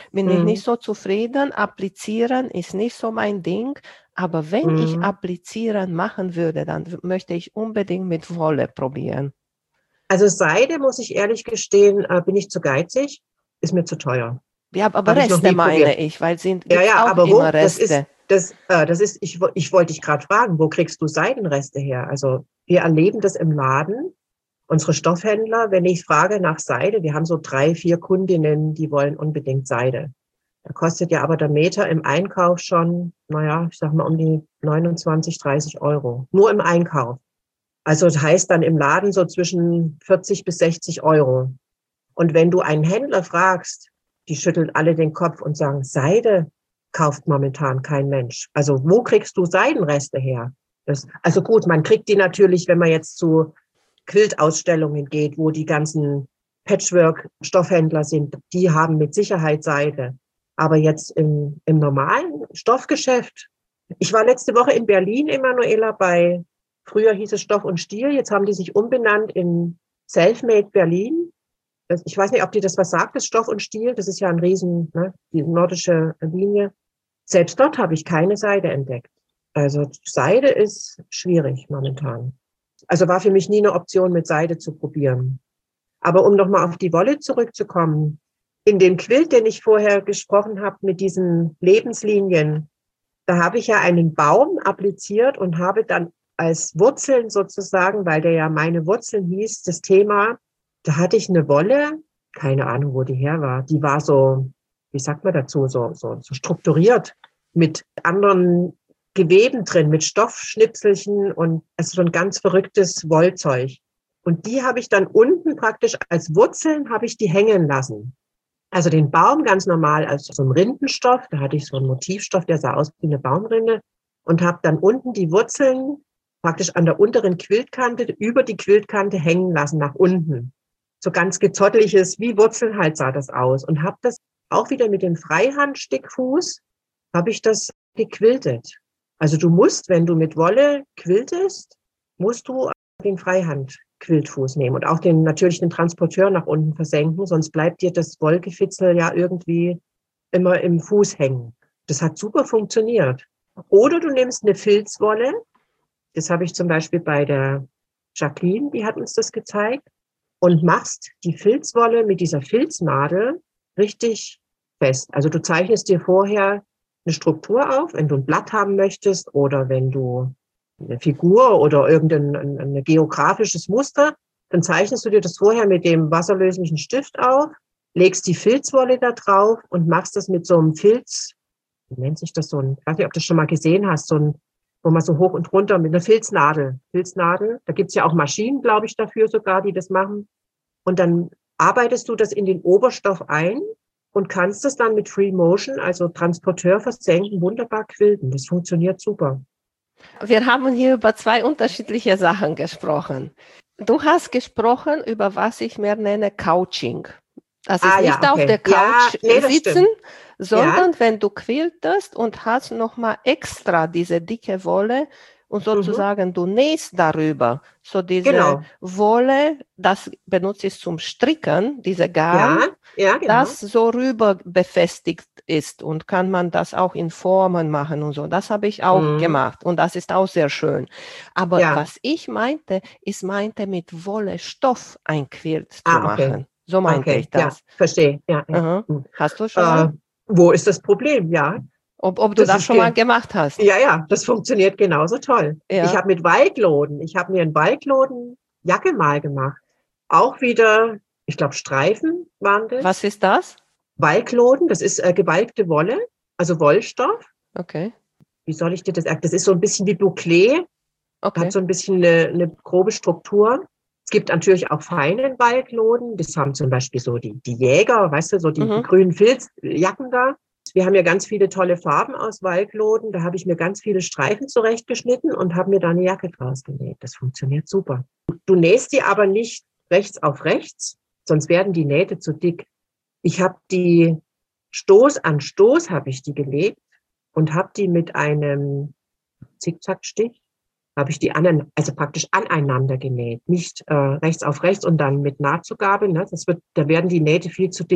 bin ich nicht so zufrieden. Applizieren ist nicht so mein Ding. Aber wenn ich Mhm. Applizieren machen würde, dann w- möchte ich unbedingt mit Wolle probieren. Also Seide, muss ich ehrlich gestehen, äh, bin ich zu geizig, ist mir zu teuer. Ja, aber Habe ich noch Reste nie meine probiert. ich, weil sind Ja, gibt's ja, auch aber immer wo? Das ist, Reste. das, äh, das ist, ich, wo- ich wollte dich gerade fragen, wo kriegst du Seidenreste her? Also wir erleben das im Laden. Unsere Stoffhändler, wenn ich frage nach Seide, wir haben so drei, vier Kundinnen, die wollen unbedingt Seide. Da kostet ja aber der Meter im Einkauf schon, naja, ich sag mal um die neunundzwanzig, dreißig Euro. Nur im Einkauf. Also das heißt dann im Laden so zwischen vierzig bis sechzig Euro. Und wenn du einen Händler fragst, die schütteln alle den Kopf und sagen, Seide kauft momentan kein Mensch. Also wo kriegst du Seidenreste her? Das, also gut, man kriegt die natürlich, wenn man jetzt zu Quiltausstellungen geht, wo die ganzen Patchwork-Stoffhändler sind, die haben mit Sicherheit Seide. Aber jetzt im, im normalen Stoffgeschäft. Ich war letzte Woche in Berlin, Emanuela, bei, früher hieß es Stoff und Stiel, jetzt haben die sich umbenannt in Selfmade Berlin. Ich weiß nicht, ob dir das was sagt, das Stoff und Stiel. Das ist ja ein Riesen, ne, die nordische Linie. Selbst dort habe ich keine Seide entdeckt. Also Seide ist schwierig momentan. Also war für mich nie eine Option, mit Seide zu probieren. Aber um nochmal auf die Wolle zurückzukommen, in dem Quilt, den ich vorher gesprochen habe, mit diesen Lebenslinien, da habe ich ja einen Baum appliziert und habe dann als Wurzeln sozusagen, weil der ja meine Wurzeln hieß, das Thema, da hatte ich eine Wolle, keine Ahnung, wo die her war. Die war so, wie sagt man dazu, so, so, so strukturiert mit anderen Geweben drin, mit Stoffschnipselchen und also so ein ganz verrücktes Wollzeug. Und die habe ich dann unten praktisch als Wurzeln habe ich die hängen lassen. Also den Baum ganz normal als so ein Rindenstoff, da hatte ich so einen Motivstoff, der sah aus wie eine Baumrinde und habe dann unten die Wurzeln praktisch an der unteren Quiltkante über die Quiltkante hängen lassen nach unten. So ganz gezotteliges, wie Wurzeln halt sah das aus und habe das auch wieder mit dem Freihandstickfuß habe ich das gequiltet. Also du musst, wenn du mit Wolle quiltest, musst du den Freihand-Quiltfuß nehmen und auch den, natürlich den Transporteur nach unten versenken, sonst bleibt dir das Wollgefitzel ja irgendwie immer im Fuß hängen. Das hat super funktioniert. Oder du nimmst eine Filzwolle, das habe ich zum Beispiel bei der Jacqueline, die hat uns das gezeigt, und machst die Filzwolle mit dieser Filznadel richtig fest. Also du zeichnest dir vorher eine Struktur auf, wenn du ein Blatt haben möchtest oder wenn du eine Figur oder irgendein ein, ein geografisches Muster, dann zeichnest du dir das vorher mit dem wasserlöslichen Stift auf, legst die Filzwolle da drauf und machst das mit so einem Filz, wie nennt sich das so ein, ich weiß nicht, ob du das schon mal gesehen hast, so ein, wo man so hoch und runter mit einer Filznadel, Filznadel, da gibt's ja auch Maschinen, glaube ich, dafür sogar, die das machen. Und dann arbeitest du das in den Oberstoff ein und kannst es dann mit Free Motion, also Transporteur versenken, wunderbar quilten. Das funktioniert super. Wir haben hier über zwei unterschiedliche Sachen gesprochen. Du hast gesprochen über was ich mehr nenne Couching. Das ist Ah ja, nicht auf okay. der Ja, Couch nee, das sitzen, stimmt. Ja, sondern wenn du quiltest und hast nochmal extra diese dicke Wolle und mhm, sozusagen du nähst darüber. So diese genau. Wolle, das benutze ich zum Stricken, diese Garn, Ja, ja, genau. das so rüber befestigt ist und kann man das auch in Formen machen und so. Das habe ich auch Mhm. gemacht und das ist auch sehr schön. Aber Ja, was ich meinte, ist meinte mit Wolle Stoff ein Quilt zu ah, okay. machen. So meinte Okay, ich ja, das. verstehe. Ja, ja. Aha. Hm. Hast du schon Äh, mal? wo ist das Problem? Ja, Ob, ob du das das ist, schon mal ge gemacht hast? ja, ja, das funktioniert genauso toll. Ich Ja. habe mit Waldloden, ich habe mir einen Waldloden-Jacke mal gemacht. Auch wieder, ich glaube, Streifen waren Was das. ist das? Waldloden, das ist äh, gewalkte Wolle, also Wollstoff. Okay. Wie soll ich dir das erklären? Das ist so ein bisschen wie Bouclé, hat Okay. so ein bisschen eine, eine grobe Struktur. Es gibt natürlich auch feinen Waldloden. Das haben zum Beispiel so die, die Jäger, weißt du, so die, die Mhm. grünen Filzjacken da. Wir haben ja ganz viele tolle Farben aus Waldloden. Da habe ich mir ganz viele Streifen zurechtgeschnitten und habe mir da eine Jacke draus genäht. Das funktioniert super. Du nähst die aber nicht rechts auf rechts, sonst werden die Nähte zu dick. Ich habe die Stoß an Stoß habe ich die gelegt und habe die mit einem Zickzackstich habe ich die anderen, also praktisch aneinander genäht, nicht äh, rechts auf rechts und dann mit Nahtzugabe. Ne? Das wird, da werden die Nähte viel zu dick.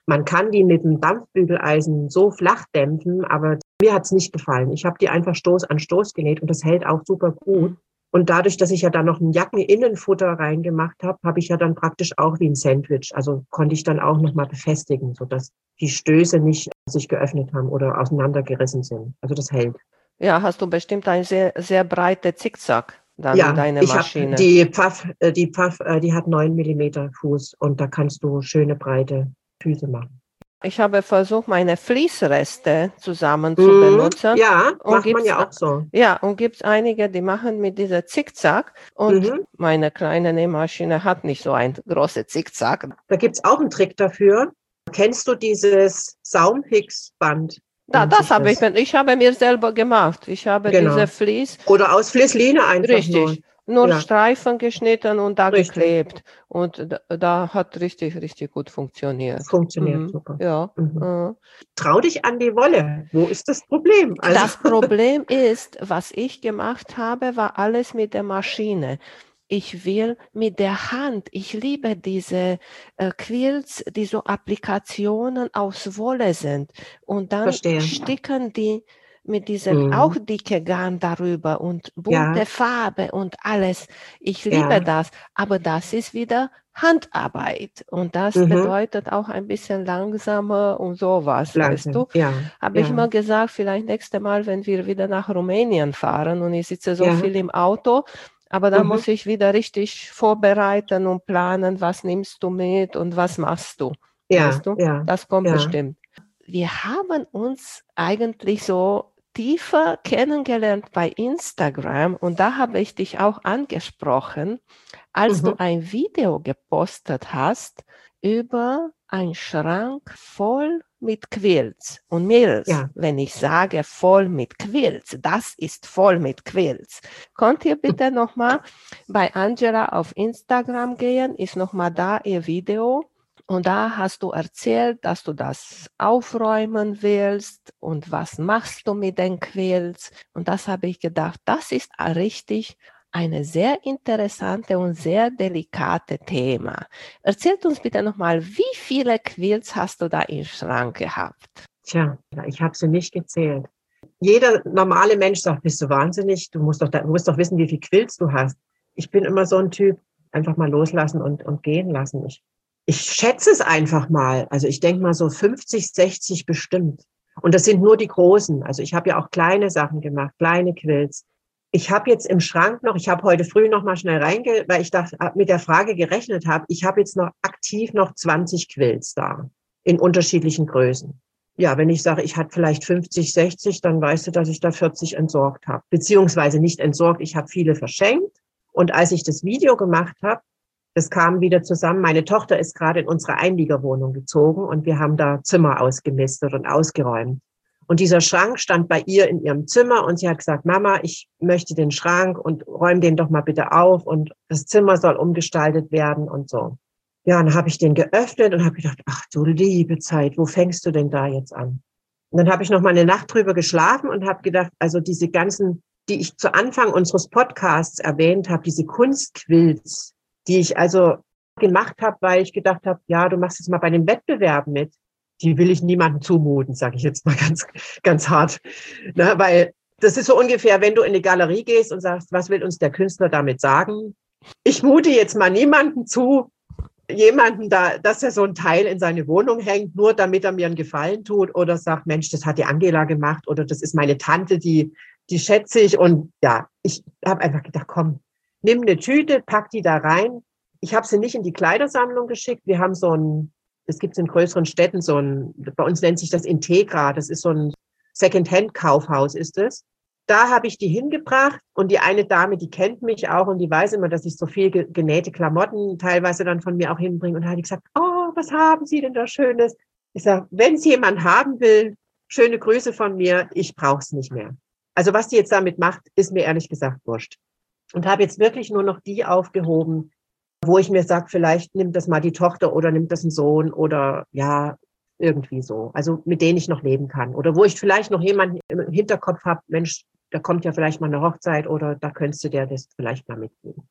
Man kann die mit dem Dampfbügeleisen so flach dämpfen, aber mir hat's nicht gefallen. Ich habe die einfach Stoß an Stoß genäht und das hält auch super gut. Und dadurch, dass ich ja dann noch ein Jackeninnenfutter reingemacht habe, habe ich ja dann praktisch auch wie ein Sandwich. Also konnte ich dann auch nochmal befestigen, sodass die Stöße nicht sich geöffnet haben oder auseinandergerissen sind. Also das hält. Ja, hast du bestimmt ein sehr, sehr breite Zickzack dann in Ja, deiner ich habe Maschine. die Pfaff, äh, die Pfaff, äh, die hat neun Millimeter Fuß und da kannst du schöne breite Füße machen. Ich habe versucht, meine Fließreste zusammen zu Mhm. benutzen. Ja, Und macht man gibt's, ja auch so. ja, und gibt es einige, die machen mit dieser Zickzack. Und Mhm. meine kleine Nähmaschine hat nicht so ein großes Zickzack. Da gibt's auch einen Trick dafür. Kennst du dieses Saumhix-Band? Da, Nennt das sich habe ich, das. ich habe mir selber gemacht. Ich habe diese Genau. Vlies, Oder aus Flissline einfach nur. richtig, nur Ja, Streifen geschnitten und da richtig. geklebt. Und da, da hat richtig, richtig gut funktioniert. Funktioniert Mhm, super. ja. Mhm. äh. Trau dich an die Wolle. Wo ist das Problem? Also, Das Problem ist, was ich gemacht habe, war alles mit der Maschine. Ich will mit der Hand, ich liebe diese äh, Quilts, die so Applikationen aus Wolle sind. Und dann verstehe. sticken die mit diesem auch Mhm. dicke Garn darüber und Ja, bunte Farbe und alles. Ich liebe ja. das, aber das ist wieder Handarbeit und das Mhm. bedeutet auch ein bisschen langsamer und sowas, weißt du? Langsam. Ja, Habe ich ja, immer gesagt, vielleicht nächste Mal, wenn wir wieder nach Rumänien fahren und ich sitze so ja. viel im Auto, aber dann Mhm. muss ich wieder richtig vorbereiten und planen, was nimmst du mit und was machst du, Ja, weißt du? ja, Das kommt ja. bestimmt. Wir haben uns eigentlich so tiefer kennengelernt bei Instagram und da habe ich dich auch angesprochen, als du Mhm. ein Video gepostet hast über einen Schrank voll mit Quilts. Und Mädels, Ja. wenn ich sage voll mit Quilts, das ist voll mit Quilts. Könnt ihr bitte nochmal bei Angela auf Instagram gehen, ist nochmal da ihr Video. Und da hast du erzählt, dass du das aufräumen willst und was machst du mit den Quilts. Und das habe ich gedacht, das ist richtig eine sehr interessante und sehr delikate Thema. Erzählt uns bitte nochmal, wie viele Quilts hast du da im Schrank gehabt? Tja, ich habe sie nicht gezählt. Jeder normale Mensch sagt, bist du wahnsinnig? Du musst doch, du musst doch wissen, wie viel Quills du hast. Ich bin immer so ein Typ, einfach mal loslassen und, und gehen lassen. Ich, ich schätze es einfach mal. Also ich denke mal so fünfzig, sechzig bestimmt. Und das sind nur die großen. Also ich habe ja auch kleine Sachen gemacht, kleine Quills. Ich habe jetzt im Schrank noch, ich habe heute früh noch mal schnell reinge, weil ich dachte, mit der Frage gerechnet habe, ich habe jetzt noch aktiv noch zwanzig Quills da in unterschiedlichen Größen. Ja, wenn ich sage, ich hatte vielleicht fünfzig, sechzig, dann weißt du, dass ich da vierzig entsorgt habe. Beziehungsweise nicht entsorgt, ich habe viele verschenkt. Und als ich das Video gemacht habe, das kam wieder zusammen. Meine Tochter ist gerade in unsere Einliegerwohnung gezogen und wir haben da Zimmer ausgemistet und ausgeräumt. Und dieser Schrank stand bei ihr in ihrem Zimmer und sie hat gesagt, Mama, ich möchte den Schrank und räum den doch mal bitte auf und das Zimmer soll umgestaltet werden und so. Ja, dann habe ich den geöffnet und habe gedacht, ach du liebe Zeit, wo fängst du denn da jetzt an? Und dann habe ich noch mal eine Nacht drüber geschlafen und habe gedacht, also diese ganzen, die ich zu Anfang unseres Podcasts erwähnt habe, diese Kunstquilts, die ich also gemacht habe, weil ich gedacht habe, ja, du machst jetzt mal bei dem Wettbewerb mit, die will ich niemandem zumuten, sage ich jetzt mal ganz, ganz hart. Ne, weil das ist so ungefähr, wenn du in eine Galerie gehst und sagst, was will uns der Künstler damit sagen? Ich mute jetzt mal niemandem zu, jemanden da, dass er so ein Teil in seine Wohnung hängt, nur damit er mir einen Gefallen tut oder sagt, Mensch, das hat die Angela gemacht oder das ist meine Tante, die, die schätze ich. Und ja, ich habe einfach gedacht, komm, nimm eine Tüte, pack die da rein. Ich habe sie nicht in die Kleidersammlung geschickt. Wir haben so ein, es gibt in größeren Städten so ein, bei uns nennt sich das Integra, das ist so ein Secondhand-Kaufhaus ist es. Da habe ich die hingebracht und die eine Dame, die kennt mich auch und die weiß immer, dass ich so viel genähte Klamotten teilweise dann von mir auch hinbringe. Und da hat die gesagt, oh, was haben Sie denn da Schönes? Ich sage, wenn es jemand haben will, schöne Grüße von mir, ich brauche es nicht mehr. Also was die jetzt damit macht, ist mir ehrlich gesagt wurscht. Und habe jetzt wirklich nur noch die aufgehoben, wo ich mir sage, vielleicht nimmt das mal die Tochter oder nimmt das ein Sohn oder ja, irgendwie so. Also mit denen ich noch leben kann. Oder wo ich vielleicht noch jemanden im Hinterkopf habe, Mensch, da kommt ja vielleicht mal eine Hochzeit oder da könntest du dir das vielleicht mal mitgeben.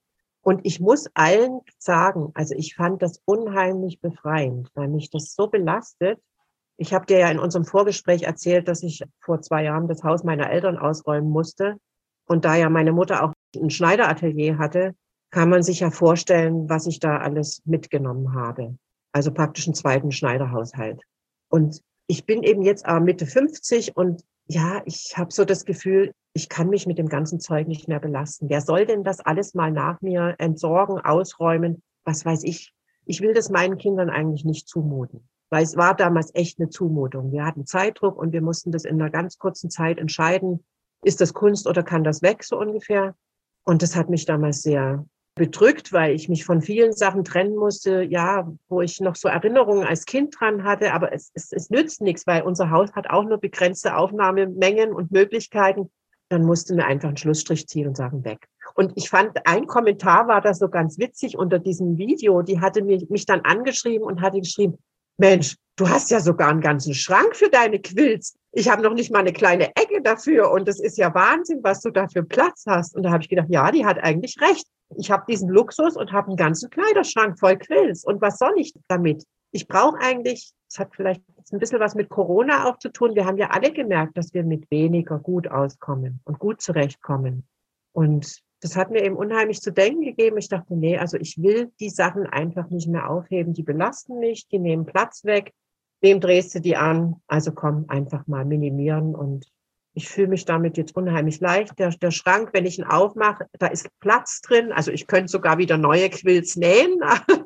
Und ich muss allen sagen, also ich fand das unheimlich befreiend, weil mich das so belastet. Ich habe dir ja in unserem Vorgespräch erzählt, dass ich vor zwei Jahren das Haus meiner Eltern ausräumen musste. Und da ja meine Mutter auch ein Schneideratelier hatte, kann man sich ja vorstellen, was ich da alles mitgenommen habe. Also praktisch einen zweiten Schneiderhaushalt. Und ich bin eben jetzt aber Mitte fünfzig und ja, ich habe so das Gefühl, ich kann mich mit dem ganzen Zeug nicht mehr belasten. Wer soll denn das alles mal nach mir entsorgen, ausräumen? Was weiß ich. Ich will das meinen Kindern eigentlich nicht zumuten, weil es war damals echt eine Zumutung. Wir hatten Zeitdruck und wir mussten das in einer ganz kurzen Zeit entscheiden, ist das Kunst oder kann das weg, so ungefähr. Und das hat mich damals sehr bedrückt, weil ich mich von vielen Sachen trennen musste, ja, wo ich noch so Erinnerungen als Kind dran hatte, aber es, es, es nützt nichts, weil unser Haus hat auch nur begrenzte Aufnahmemengen und Möglichkeiten. Dann mussten wir einfach einen Schlussstrich ziehen und sagen, weg. Und ich fand, ein Kommentar war da so ganz witzig unter diesem Video, die hatte mich, mich dann angeschrieben und hatte geschrieben, Mensch, du hast ja sogar einen ganzen Schrank für deine Quilts. Ich habe noch nicht mal eine kleine Ecke dafür und das ist ja Wahnsinn, was du da für Platz hast. Und da habe ich gedacht, ja, die hat eigentlich recht. Ich habe diesen Luxus und habe einen ganzen Kleiderschrank voll Quilts. Und was soll ich damit? Ich brauche eigentlich, es hat vielleicht ein bisschen was mit Corona auch zu tun. Wir haben ja alle gemerkt, dass wir mit weniger gut auskommen und gut zurechtkommen. Und das hat mir eben unheimlich zu denken gegeben. Ich dachte, nee, also ich will die Sachen einfach nicht mehr aufheben. Die belasten mich, die nehmen Platz weg. Wem drehst du die an? Also komm, einfach mal minimieren. Und ich fühle mich damit jetzt unheimlich leicht. Der, der Schrank, wenn ich ihn aufmache, da ist Platz drin. Also ich könnte sogar wieder neue Quilts nähen.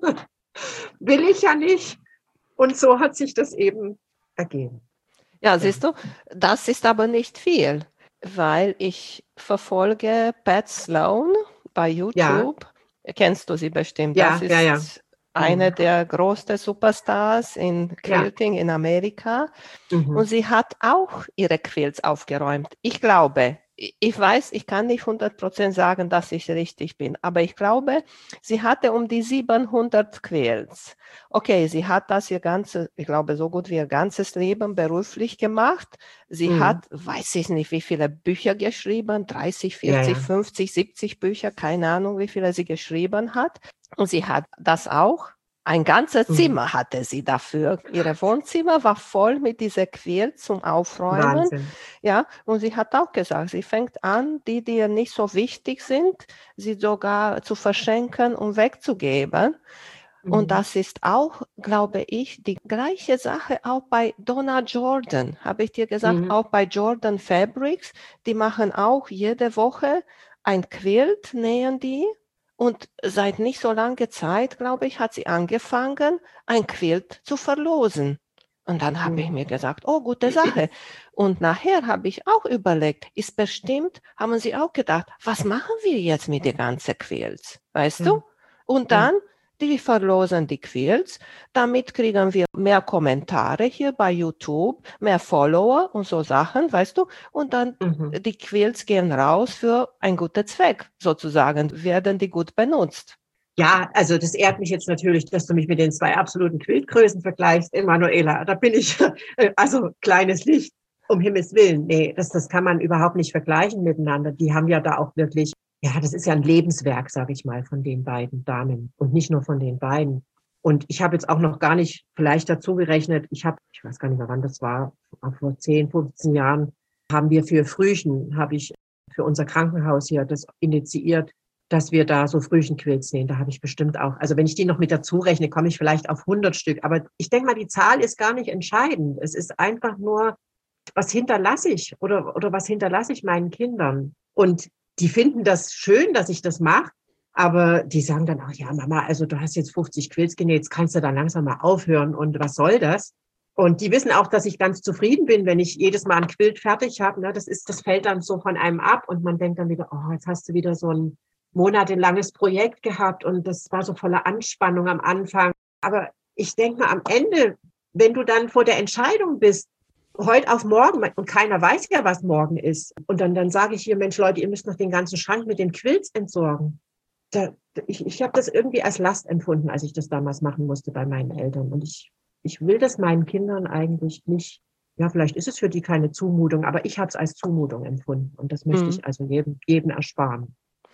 Will ich ja nicht. Und so hat sich das eben ergeben. Ja, siehst du, das ist aber nicht viel, weil ich verfolge Pat Sloan bei YouTube. Ja. Kennst du sie bestimmt? Ja, das ist ja, ja. eine Mhm. der größten Superstars in Quilting ja. in Amerika. Mhm. Und sie hat auch ihre Quilts aufgeräumt. Ich glaube, ich weiß, ich kann nicht hundert Prozent sagen, dass ich richtig bin, aber ich glaube, sie hatte um die siebenhundert Quilts. Okay, sie hat das ihr ganzes, ich glaube, so gut wie ihr ganzes Leben beruflich gemacht. Sie mhm. hat, weiß ich nicht, wie viele Bücher geschrieben, dreißig, vierzig, ja, ja. fünfzig, siebzig Bücher, keine Ahnung, wie viele sie geschrieben hat. Und sie hat das auch. Ein ganzes Zimmer mhm. hatte sie dafür. Ihr Wohnzimmer war voll mit dieser Quilts zum Aufräumen. Wahnsinn. Ja, und sie hat auch gesagt, sie fängt an, die, die ihr nicht so wichtig sind, sie sogar zu verschenken und wegzugeben. Mhm. Und das ist auch, glaube ich, die gleiche Sache auch bei Donna Jordan. Habe ich dir gesagt, mhm. auch bei Jordan Fabrics. Die machen auch jede Woche ein Quilt, nähen die. Und seit nicht so langer Zeit, glaube ich, hat sie angefangen, ein Quilt zu verlosen. Und dann habe mhm. ich mir gesagt, oh, gute Sache. Und nachher habe ich auch überlegt, ist bestimmt, haben sie auch gedacht, was machen wir jetzt mit den ganzen Quilts? Weißt ja. du? Und dann, ja. die verlosen die Quilts. Damit kriegen wir mehr Kommentare hier bei YouTube, mehr Follower und so Sachen, weißt du? Und dann mhm. die Quilts gehen raus für einen guten Zweck, sozusagen, werden die gut benutzt. Ja, also das ehrt mich jetzt natürlich, dass du mich mit den zwei absoluten Quiltgrößen vergleichst, Emanuela. Da bin ich, also kleines Licht, um Himmels Willen. Nee, das, das kann man überhaupt nicht vergleichen miteinander. Die haben ja da auch wirklich, ja, das ist ja ein Lebenswerk, sage ich mal, von den beiden Damen und nicht nur von den beiden. Und ich habe jetzt auch noch gar nicht vielleicht dazu gerechnet, ich habe, ich weiß gar nicht mehr, wann das war, vor zehn, fünfzehn Jahren haben wir für Frühchen, habe ich für unser Krankenhaus hier das initiiert, dass wir da so Frühchenquilts nähen. Da habe ich bestimmt auch, also wenn ich die noch mit dazu rechne, komme ich vielleicht auf hundert Stück. Aber ich denke mal, die Zahl ist gar nicht entscheidend. Es ist einfach nur, was hinterlasse ich oder, oder was hinterlasse ich meinen Kindern? Und die finden das schön, dass ich das mache. Aber die sagen dann auch, ja, Mama, also du hast jetzt fünfzig Quilts genäht, jetzt kannst du dann langsam mal aufhören. Und was soll das? Und die wissen auch, dass ich ganz zufrieden bin, wenn ich jedes Mal ein Quilt fertig habe. Ne? Das ist, das fällt dann so von einem ab. Und man denkt dann wieder, oh, jetzt hast du wieder so ein monatelanges Projekt gehabt und das war so voller Anspannung am Anfang. Aber ich denke mal, am Ende, wenn du dann vor der Entscheidung bist, heute auf morgen, und keiner weiß ja, was morgen ist, und dann, dann sage ich hier, Mensch, Leute, ihr müsst noch den ganzen Schrank mit den Quilts entsorgen. Da, ich ich habe das irgendwie als Last empfunden, als ich das damals machen musste bei meinen Eltern. Und ich, ich will das meinen Kindern eigentlich nicht, ja, vielleicht ist es für die keine Zumutung, aber ich habe es als Zumutung empfunden. Und das möchte mhm. ich also jedem, jedem ersparen.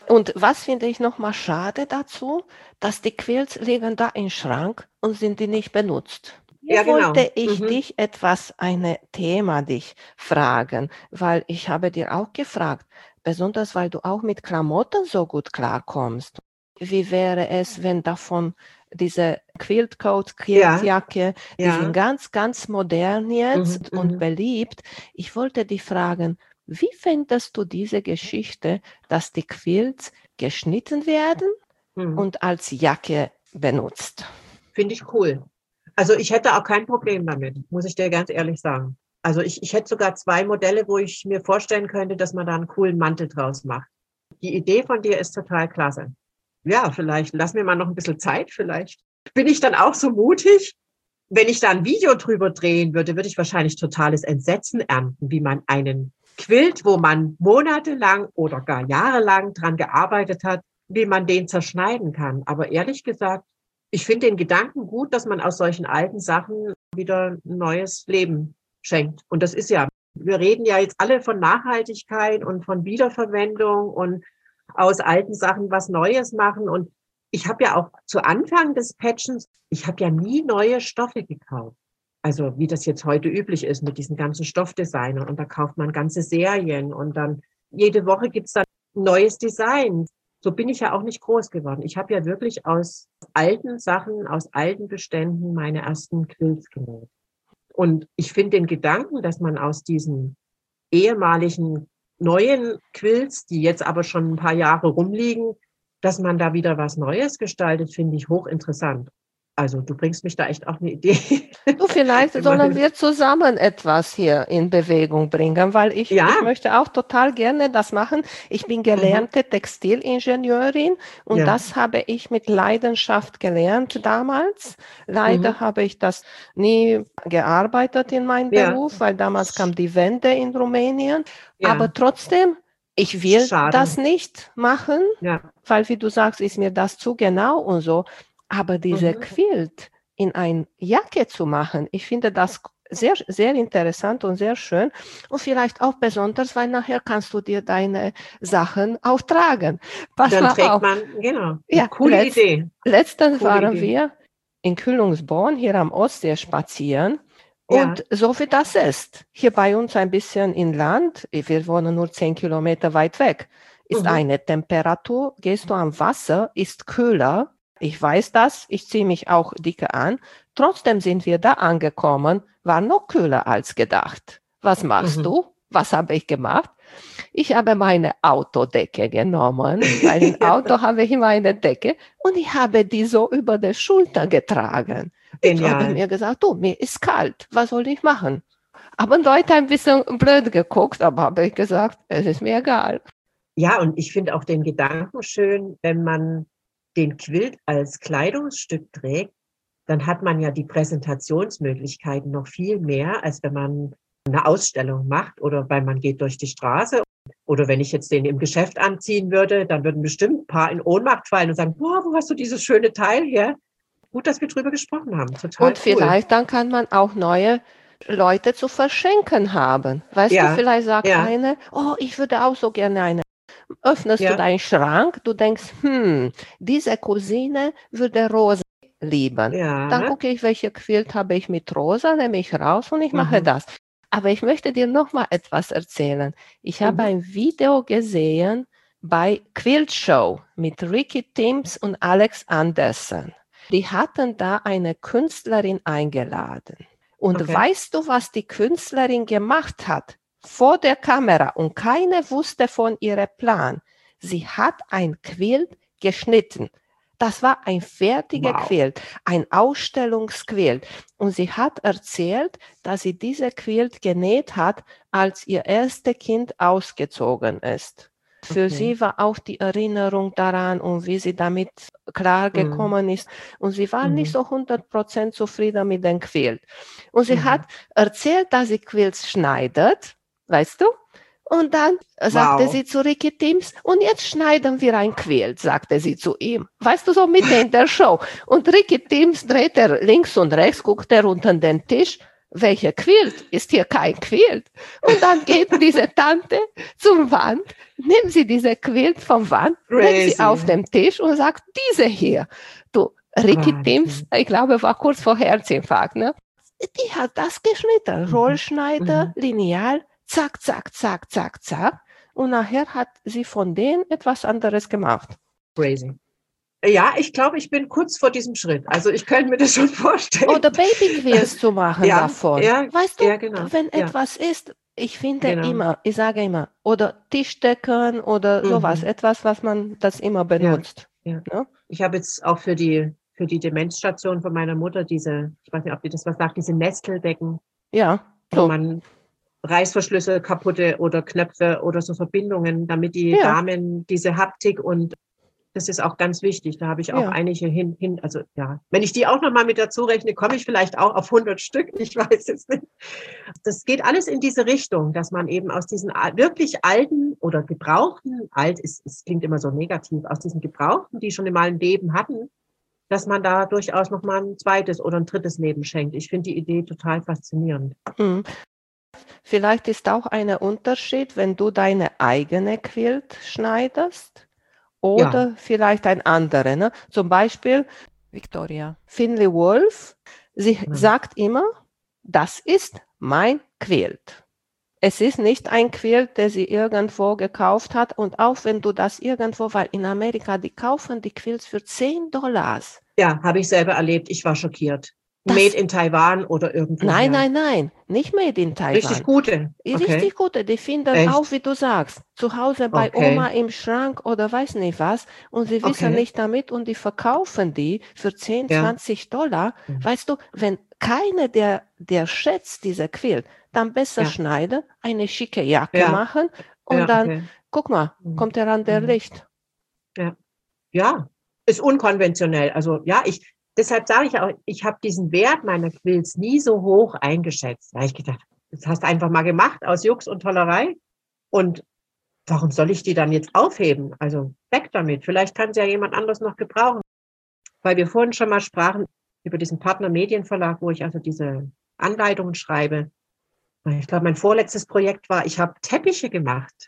Und was finde ich nochmal schade dazu, dass die Quilts liegen da im Schrank und sind die nicht benutzt. Ja, Hier wollte genau. ich Mhm. dich etwas, ein Thema dich fragen, weil ich habe dir auch gefragt, besonders weil du auch mit Klamotten so gut klarkommst. Wie wäre es, wenn davon diese Quiltcoat, Ja, Quiltjacke, die sind ja. ganz, ganz modern Mhm, jetzt und mhm, beliebt. Ich wollte dich fragen, wie fändest du diese Geschichte, dass die Quilts geschnitten werden mhm. und als Jacke benutzt? Finde ich cool. Also ich hätte auch kein Problem damit, muss ich dir ganz ehrlich sagen. Also ich, ich hätte sogar zwei Modelle, wo ich mir vorstellen könnte, dass man da einen coolen Mantel draus macht. Die Idee von dir ist total klasse. Ja, vielleicht lass mir mal noch ein bisschen Zeit. Vielleicht bin ich dann auch so mutig. Wenn ich da ein Video drüber drehen würde, würde ich wahrscheinlich totales Entsetzen ernten, wie man einen Quilt, wo man monatelang oder gar jahrelang dran gearbeitet hat, wie man den zerschneiden kann. Aber ehrlich gesagt, ich finde den Gedanken gut, dass man aus solchen alten Sachen wieder ein neues Leben schenkt. Und das ist ja, wir reden ja jetzt alle von Nachhaltigkeit und von Wiederverwendung und aus alten Sachen was Neues machen. Und ich habe ja auch zu Anfang des Patchens, ich habe ja nie neue Stoffe gekauft. Also wie das jetzt heute üblich ist mit diesen ganzen Stoffdesignern. Und da kauft man ganze Serien und dann jede Woche gibt es dann ein neues Design. So bin ich ja auch nicht groß geworden. Ich habe ja wirklich aus alten Sachen, aus alten Beständen meine ersten Quilts genäht. Und ich finde den Gedanken, dass man aus diesen ehemaligen neuen Quilts, die jetzt aber schon ein paar Jahre rumliegen, dass man da wieder was Neues gestaltet, finde ich hochinteressant. Also du bringst mich da echt auf eine Idee. Du, vielleicht sollen Immerhin. wir zusammen etwas hier in Bewegung bringen, weil ich, ich Ja, möchte auch total gerne das machen. Ich bin mhm. gelernte Textilingenieurin und Ja, das habe ich mit Leidenschaft gelernt damals. mhm. Leider habe ich das nie gearbeitet in meinem Ja, Beruf, weil damals kam die Wende in Rumänien. ja, Aber trotzdem, ich will das schade. nicht machen, Ja, weil, wie du sagst, ist mir das zu genau und so. Aber diese mhm. Quilt in eine Jacke zu machen, ich finde das sehr, sehr interessant und sehr schön und vielleicht auch besonders, weil nachher kannst du dir deine Sachen auftragen. Pass Dann mal trägt auf. man, genau, Ja, coole letzt, Idee, letztens coole waren Idee. wir in Kühlungsborn hier am Ostsee spazieren Ja, und so wie das ist, hier bei uns ein bisschen inland, wir wohnen nur zehn Kilometer weit weg, ist mhm. eine Temperatur, gehst du am Wasser, ist kühler. Ich weiß das, ich ziehe mich auch dicker an. Trotzdem sind wir da angekommen, war noch kühler als gedacht. Was machst Mhm. du? Was habe ich gemacht? Ich habe meine Autodecke genommen, weil im Ja, Auto habe ich immer eine Decke und ich habe die so über der Schulter getragen. Ich habe genial. mir gesagt, du, mir ist kalt, was soll ich machen? Haben Leute ein bisschen blöd geguckt, aber habe ich gesagt, es ist mir egal. Ja, und ich finde auch den Gedanken schön, wenn man den Quilt als Kleidungsstück trägt, dann hat man ja die Präsentationsmöglichkeiten noch viel mehr, als wenn man eine Ausstellung macht oder weil man geht durch die Straße. Oder wenn ich jetzt den im Geschäft anziehen würde, dann würden bestimmt ein paar in Ohnmacht fallen und sagen, boah, wo hast du dieses schöne Teil her? Gut, dass wir drüber gesprochen haben. Total Und cool. vielleicht dann kann man auch neue Leute zu verschenken haben. Weißt du, Ja, vielleicht sagt ja, eine, oh, ich würde auch so gerne eine. Öffnest du ja, deinen Schrank, du denkst, hm, diese Cousine würde rosa lieben. Dann ja. gucke ich, welche Quilt habe ich mit rosa, nehme ich raus und ich mache Mhm, das. Aber ich möchte dir noch mal etwas erzählen. Ich habe mhm. ein Video gesehen bei Quilt Show mit Ricky Timms und Alex Anderson. Die hatten da eine Künstlerin eingeladen. Und Okay. weißt du, was die Künstlerin gemacht hat? Vor der Kamera und keiner wusste von ihrem Plan. Sie hat ein Quilt geschnitten. Das war ein fertiger Wow. Quilt, ein Ausstellungsquilt. Und sie hat erzählt, dass sie diese Quilt genäht hat, als ihr erstes Kind ausgezogen ist. Für Okay. sie war auch die Erinnerung daran und wie sie damit Mhm. klargekommen ist. Und sie war nicht Mhm. so hundert Prozent zufrieden mit dem Quilt. Und sie hat Mhm. erzählt, dass sie Quilts schneidet, weißt du? Und dann sagte Wow. sie zu Ricky Timms, und jetzt schneiden wir ein Quilt, sagte sie zu ihm. Weißt du, so mitten in der Show. Und Ricky Timms dreht er links und rechts, guckt er unter den Tisch. welcher Quilt? Ist hier kein Quilt. Und dann geht diese Tante zum Wand, nimmt sie diese Quilt vom Wand, legt sie auf den Tisch und sagt, diese hier. Du, Ricky Wahnsinn. Timms, ich glaube, war kurz vor Herzinfarkt, ne? Die hat das geschnitten. Rollschneider, Mhm. Lineal, zack, zack, zack, zack, zack. Und nachher hat sie von denen etwas anderes gemacht. Crazy. Ja, ich glaube, ich bin kurz vor diesem Schritt. Also ich könnte mir das schon vorstellen. Oder Babyquills zu machen ja, davon. Ja, weißt du, ja, genau. wenn ja. etwas ist, ich finde Genau. immer, ich sage immer, oder Tischdecken oder Mhm. sowas, etwas, was man das immer benutzt. Ja, ja. Ne? Ich habe jetzt auch für die, für die Demenzstation von meiner Mutter diese, ich weiß nicht, ob die das was sagt, diese Nesteldecken, Ja. wo So. man Reißverschlüsse kaputte oder Knöpfe oder so Verbindungen, damit die Ja. Damen diese Haptik und das ist auch ganz wichtig. Da habe ich auch Ja. einige hin, hin, also ja, wenn ich die auch nochmal mit dazu rechne, komme ich vielleicht auch auf hundert Stück. Ich weiß es nicht. Das geht alles in diese Richtung, dass man eben aus diesen wirklich alten oder gebrauchten, alt ist, es klingt immer so negativ, aus diesen gebrauchten, die schon mal ein Leben hatten, dass man da durchaus nochmal ein zweites oder ein drittes Leben schenkt. Ich finde die Idee total faszinierend. Mhm. Vielleicht ist auch ein Unterschied, wenn du deine eigene Quilt schneidest oder ja. vielleicht ein anderer. Ne? Zum Beispiel Victoria Finley Wolf, sie ja. sagt immer, das ist mein Quilt. Es ist nicht ein Quilt, der sie irgendwo gekauft hat. Und auch wenn du das irgendwo, weil in Amerika, die kaufen die Quilts für zehn Dollars. Ja, habe ich selber erlebt. Ich war schockiert. Das, made in Taiwan oder irgendwo. Nein, nein, nein, nicht made in Taiwan. Richtig gute. Okay. Richtig gute, die finden Echt? auch, wie du sagst, zu Hause bei okay. Oma im Schrank oder weiß nicht was und sie wissen okay. nicht damit und die verkaufen die für zehn, ja. zwanzig Dollar. Mhm. Weißt du, wenn keiner, der, der schätzt diese Quilt, dann besser ja. schneiden, eine schicke Jacke ja. machen und ja, dann, okay. guck mal, kommt er an der mhm. Licht. Ja. ja, ist unkonventionell. Also ja, ich Deshalb sage ich auch, ich habe diesen Wert meiner Quilts nie so hoch eingeschätzt. Da habe ich gedacht, das hast du einfach mal gemacht aus Jux und Tollerei. Und warum soll ich die dann jetzt aufheben? Also weg damit. Vielleicht kann sie ja jemand anderes noch gebrauchen. Weil wir vorhin schon mal sprachen über diesen Partner Medienverlag, wo ich also diese Anleitungen schreibe. Ich glaube, mein vorletztes Projekt war, ich habe Teppiche gemacht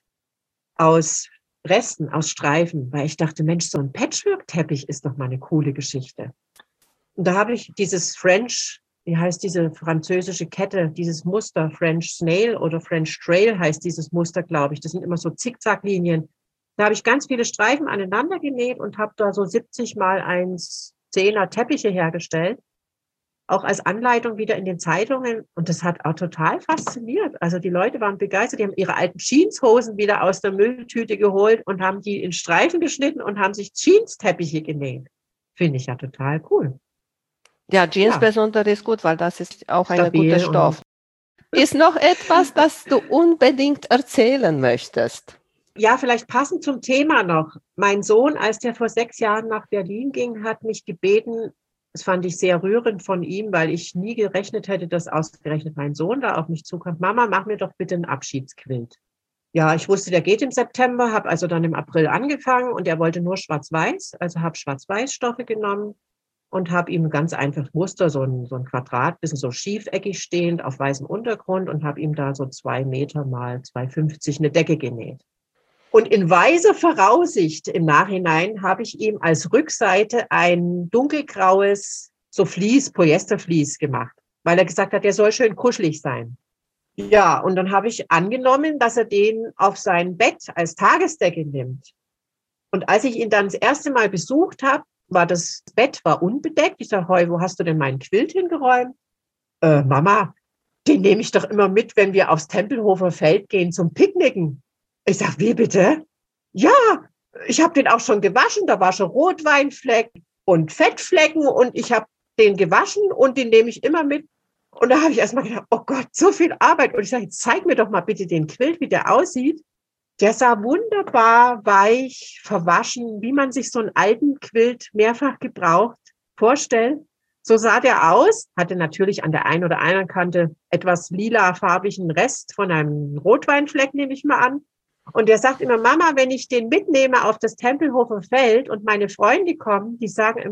aus Resten, aus Streifen, weil ich dachte, Mensch, so ein Patchwork-Teppich ist doch mal eine coole Geschichte. Und da habe ich dieses French, wie heißt diese französische Kette, dieses Muster, French Snail oder French Trail heißt dieses Muster, glaube ich. Das sind immer so Zickzacklinien. Da habe ich ganz viele Streifen aneinander genäht und habe da so siebzig mal eins Zehner Teppiche hergestellt. Auch als Anleitung wieder in den Zeitungen. Und das hat auch total fasziniert. Also die Leute waren begeistert. Die haben ihre alten Jeanshosen wieder aus der Mülltüte geholt und haben die in Streifen geschnitten und haben sich Jeans-Teppiche genäht. Finde ich ja total cool. Ja, Jeans ja. besonders ist gut, weil das ist auch ein guter Stoff. Ist noch etwas, das du unbedingt erzählen möchtest? Ja, vielleicht passend zum Thema noch. Mein Sohn, als der vor sechs Jahren nach Berlin ging, hat mich gebeten, das fand ich sehr rührend von ihm, weil ich nie gerechnet hätte, dass ausgerechnet mein Sohn da auf mich zukommt. Mama, mach mir doch bitte einen Abschiedsquilt. Ja, ich wusste, der geht im September, habe also dann im April angefangen und er wollte nur schwarz-weiß, also habe Schwarz-Weiß-Stoffe genommen. Und habe ihm ganz einfach Muster, so ein, so ein Quadrat, bisschen so schiefeckig stehend auf weißem Untergrund und habe ihm da so zwei Meter mal zwei fünfzig eine Decke genäht. Und in weiser Voraussicht im Nachhinein habe ich ihm als Rückseite ein dunkelgraues, so Vlies, Polyestervlies gemacht, weil er gesagt hat, der soll schön kuschelig sein. Ja, und dann habe ich angenommen, dass er den auf sein Bett als Tagesdecke nimmt. Und als ich ihn dann das erste Mal besucht habe, war das Bett war unbedeckt. Ich sage, Heu, wo hast du denn meinen Quilt hingeräumt? Äh, Mama, den nehme ich doch immer mit, wenn wir aufs Tempelhofer Feld gehen zum Picknicken. Ich sage, wie bitte? Ja, ich habe den auch schon gewaschen. Da war schon Rotweinfleck und Fettflecken und ich habe den gewaschen und den nehme ich immer mit. Und da habe ich erstmal gedacht, oh Gott, so viel Arbeit. Und ich sage, jetzt zeig mir doch mal bitte den Quilt, wie der aussieht. Der sah wunderbar, weich, verwaschen, wie man sich so einen alten Quilt mehrfach gebraucht vorstellt. So sah der aus, hatte natürlich an der einen oder anderen Kante etwas lilafarbigen Rest von einem Rotweinfleck, nehme ich mal an. Und der sagt immer, Mama, wenn ich den mitnehme auf das Tempelhofer Feld und meine Freunde kommen, die sagen immer,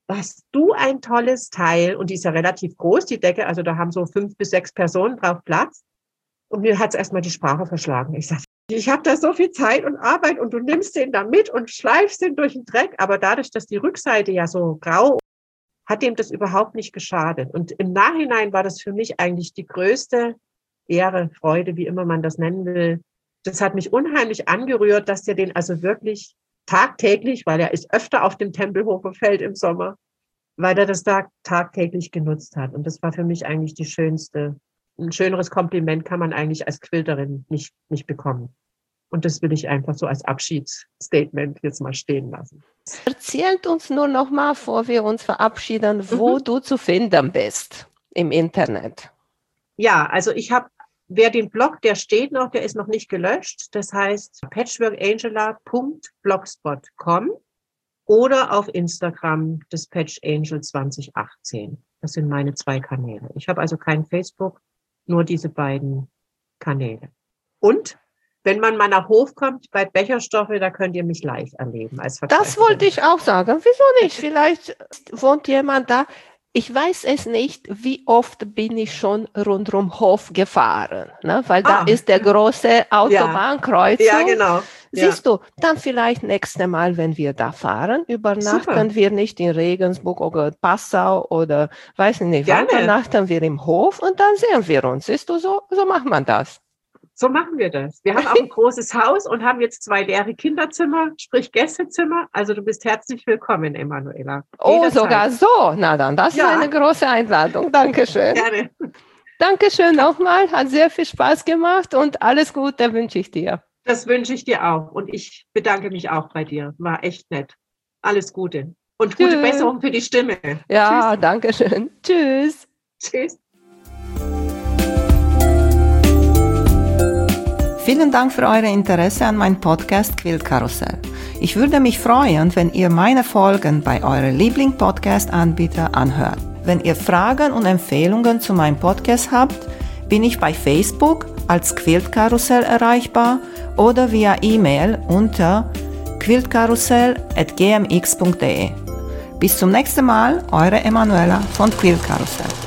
hast du ein tolles Teil, und die ist ja relativ groß, die Decke, also da haben so fünf bis sechs Personen drauf Platz. Und mir hat es erstmal die Sprache verschlagen. Ich sage, ich habe da so viel Zeit und Arbeit und du nimmst den da mit und schleifst den durch den Dreck. Aber dadurch, dass die Rückseite ja so grau, hat dem das überhaupt nicht geschadet. Und im Nachhinein war das für mich eigentlich die größte Ehre, Freude, wie immer man das nennen will. Das hat mich unheimlich angerührt, dass der den also wirklich tagtäglich, weil er ist öfter auf dem Tempelhofer Feld im Sommer, weil er das da tagtäglich genutzt hat. Und das war für mich eigentlich die schönste, ein schöneres Kompliment kann man eigentlich als Quilterin nicht, nicht bekommen. Und das will ich einfach so als Abschiedsstatement jetzt mal stehen lassen. Erzählt uns nur noch mal, bevor wir uns verabschieden, wo mhm. du zu finden bist im Internet. Ja, also ich habe, wer den Blog, der steht noch, der ist noch nicht gelöscht. Das heißt patchworkangela punkt blogspot punkt com oder auf Instagram das Patch Angel zwanzig achtzehn. Das sind meine zwei Kanäle. Ich habe also kein Facebook, nur diese beiden Kanäle. Und wenn man mal nach Hof kommt, bei Becherstoffe, da könnt ihr mich live erleben. Als das wollte ich auch sagen. Wieso nicht? Vielleicht wohnt jemand da. Ich weiß es nicht, wie oft bin ich schon rundum Hof gefahren, ne? Weil da ah. ist der große Autobahnkreuzung. Ja, ja genau. Siehst ja. du, dann vielleicht nächste Mal, wenn wir da fahren, übernachten Super. wir nicht in Regensburg oder Passau oder weiß nicht, wann übernachten wir im Hof und dann sehen wir uns. Siehst du, so, so macht man das. So machen wir das. Wir haben auch ein großes Haus und haben jetzt zwei leere Kinderzimmer, sprich Gästezimmer. Also du bist herzlich willkommen, Emanuela. Oh, Jederzeit. Sogar so. Na dann, das ja. ist eine große Einladung. Dankeschön. Gerne. Dankeschön nochmal. Hat sehr viel Spaß gemacht und alles Gute wünsche ich dir. Das wünsche ich dir auch. Und ich bedanke mich auch bei dir. War echt nett. Alles Gute. Und Tschüss. Gute Besserung für die Stimme. Ja, Tschüss. Dankeschön. Tschüss. Tschüss. Vielen Dank für euer Interesse an meinem Podcast Quiltkarussell. Ich würde mich freuen, wenn ihr meine Folgen bei eurem Liebling-Podcast-Anbieter anhört. Wenn ihr Fragen und Empfehlungen zu meinem Podcast habt, bin ich bei Facebook als Quiltkarussell erreichbar oder via E-Mail unter quiltkarussell at g m x punkt d e. Bis zum nächsten Mal, eure Emanuela von Quiltkarussell.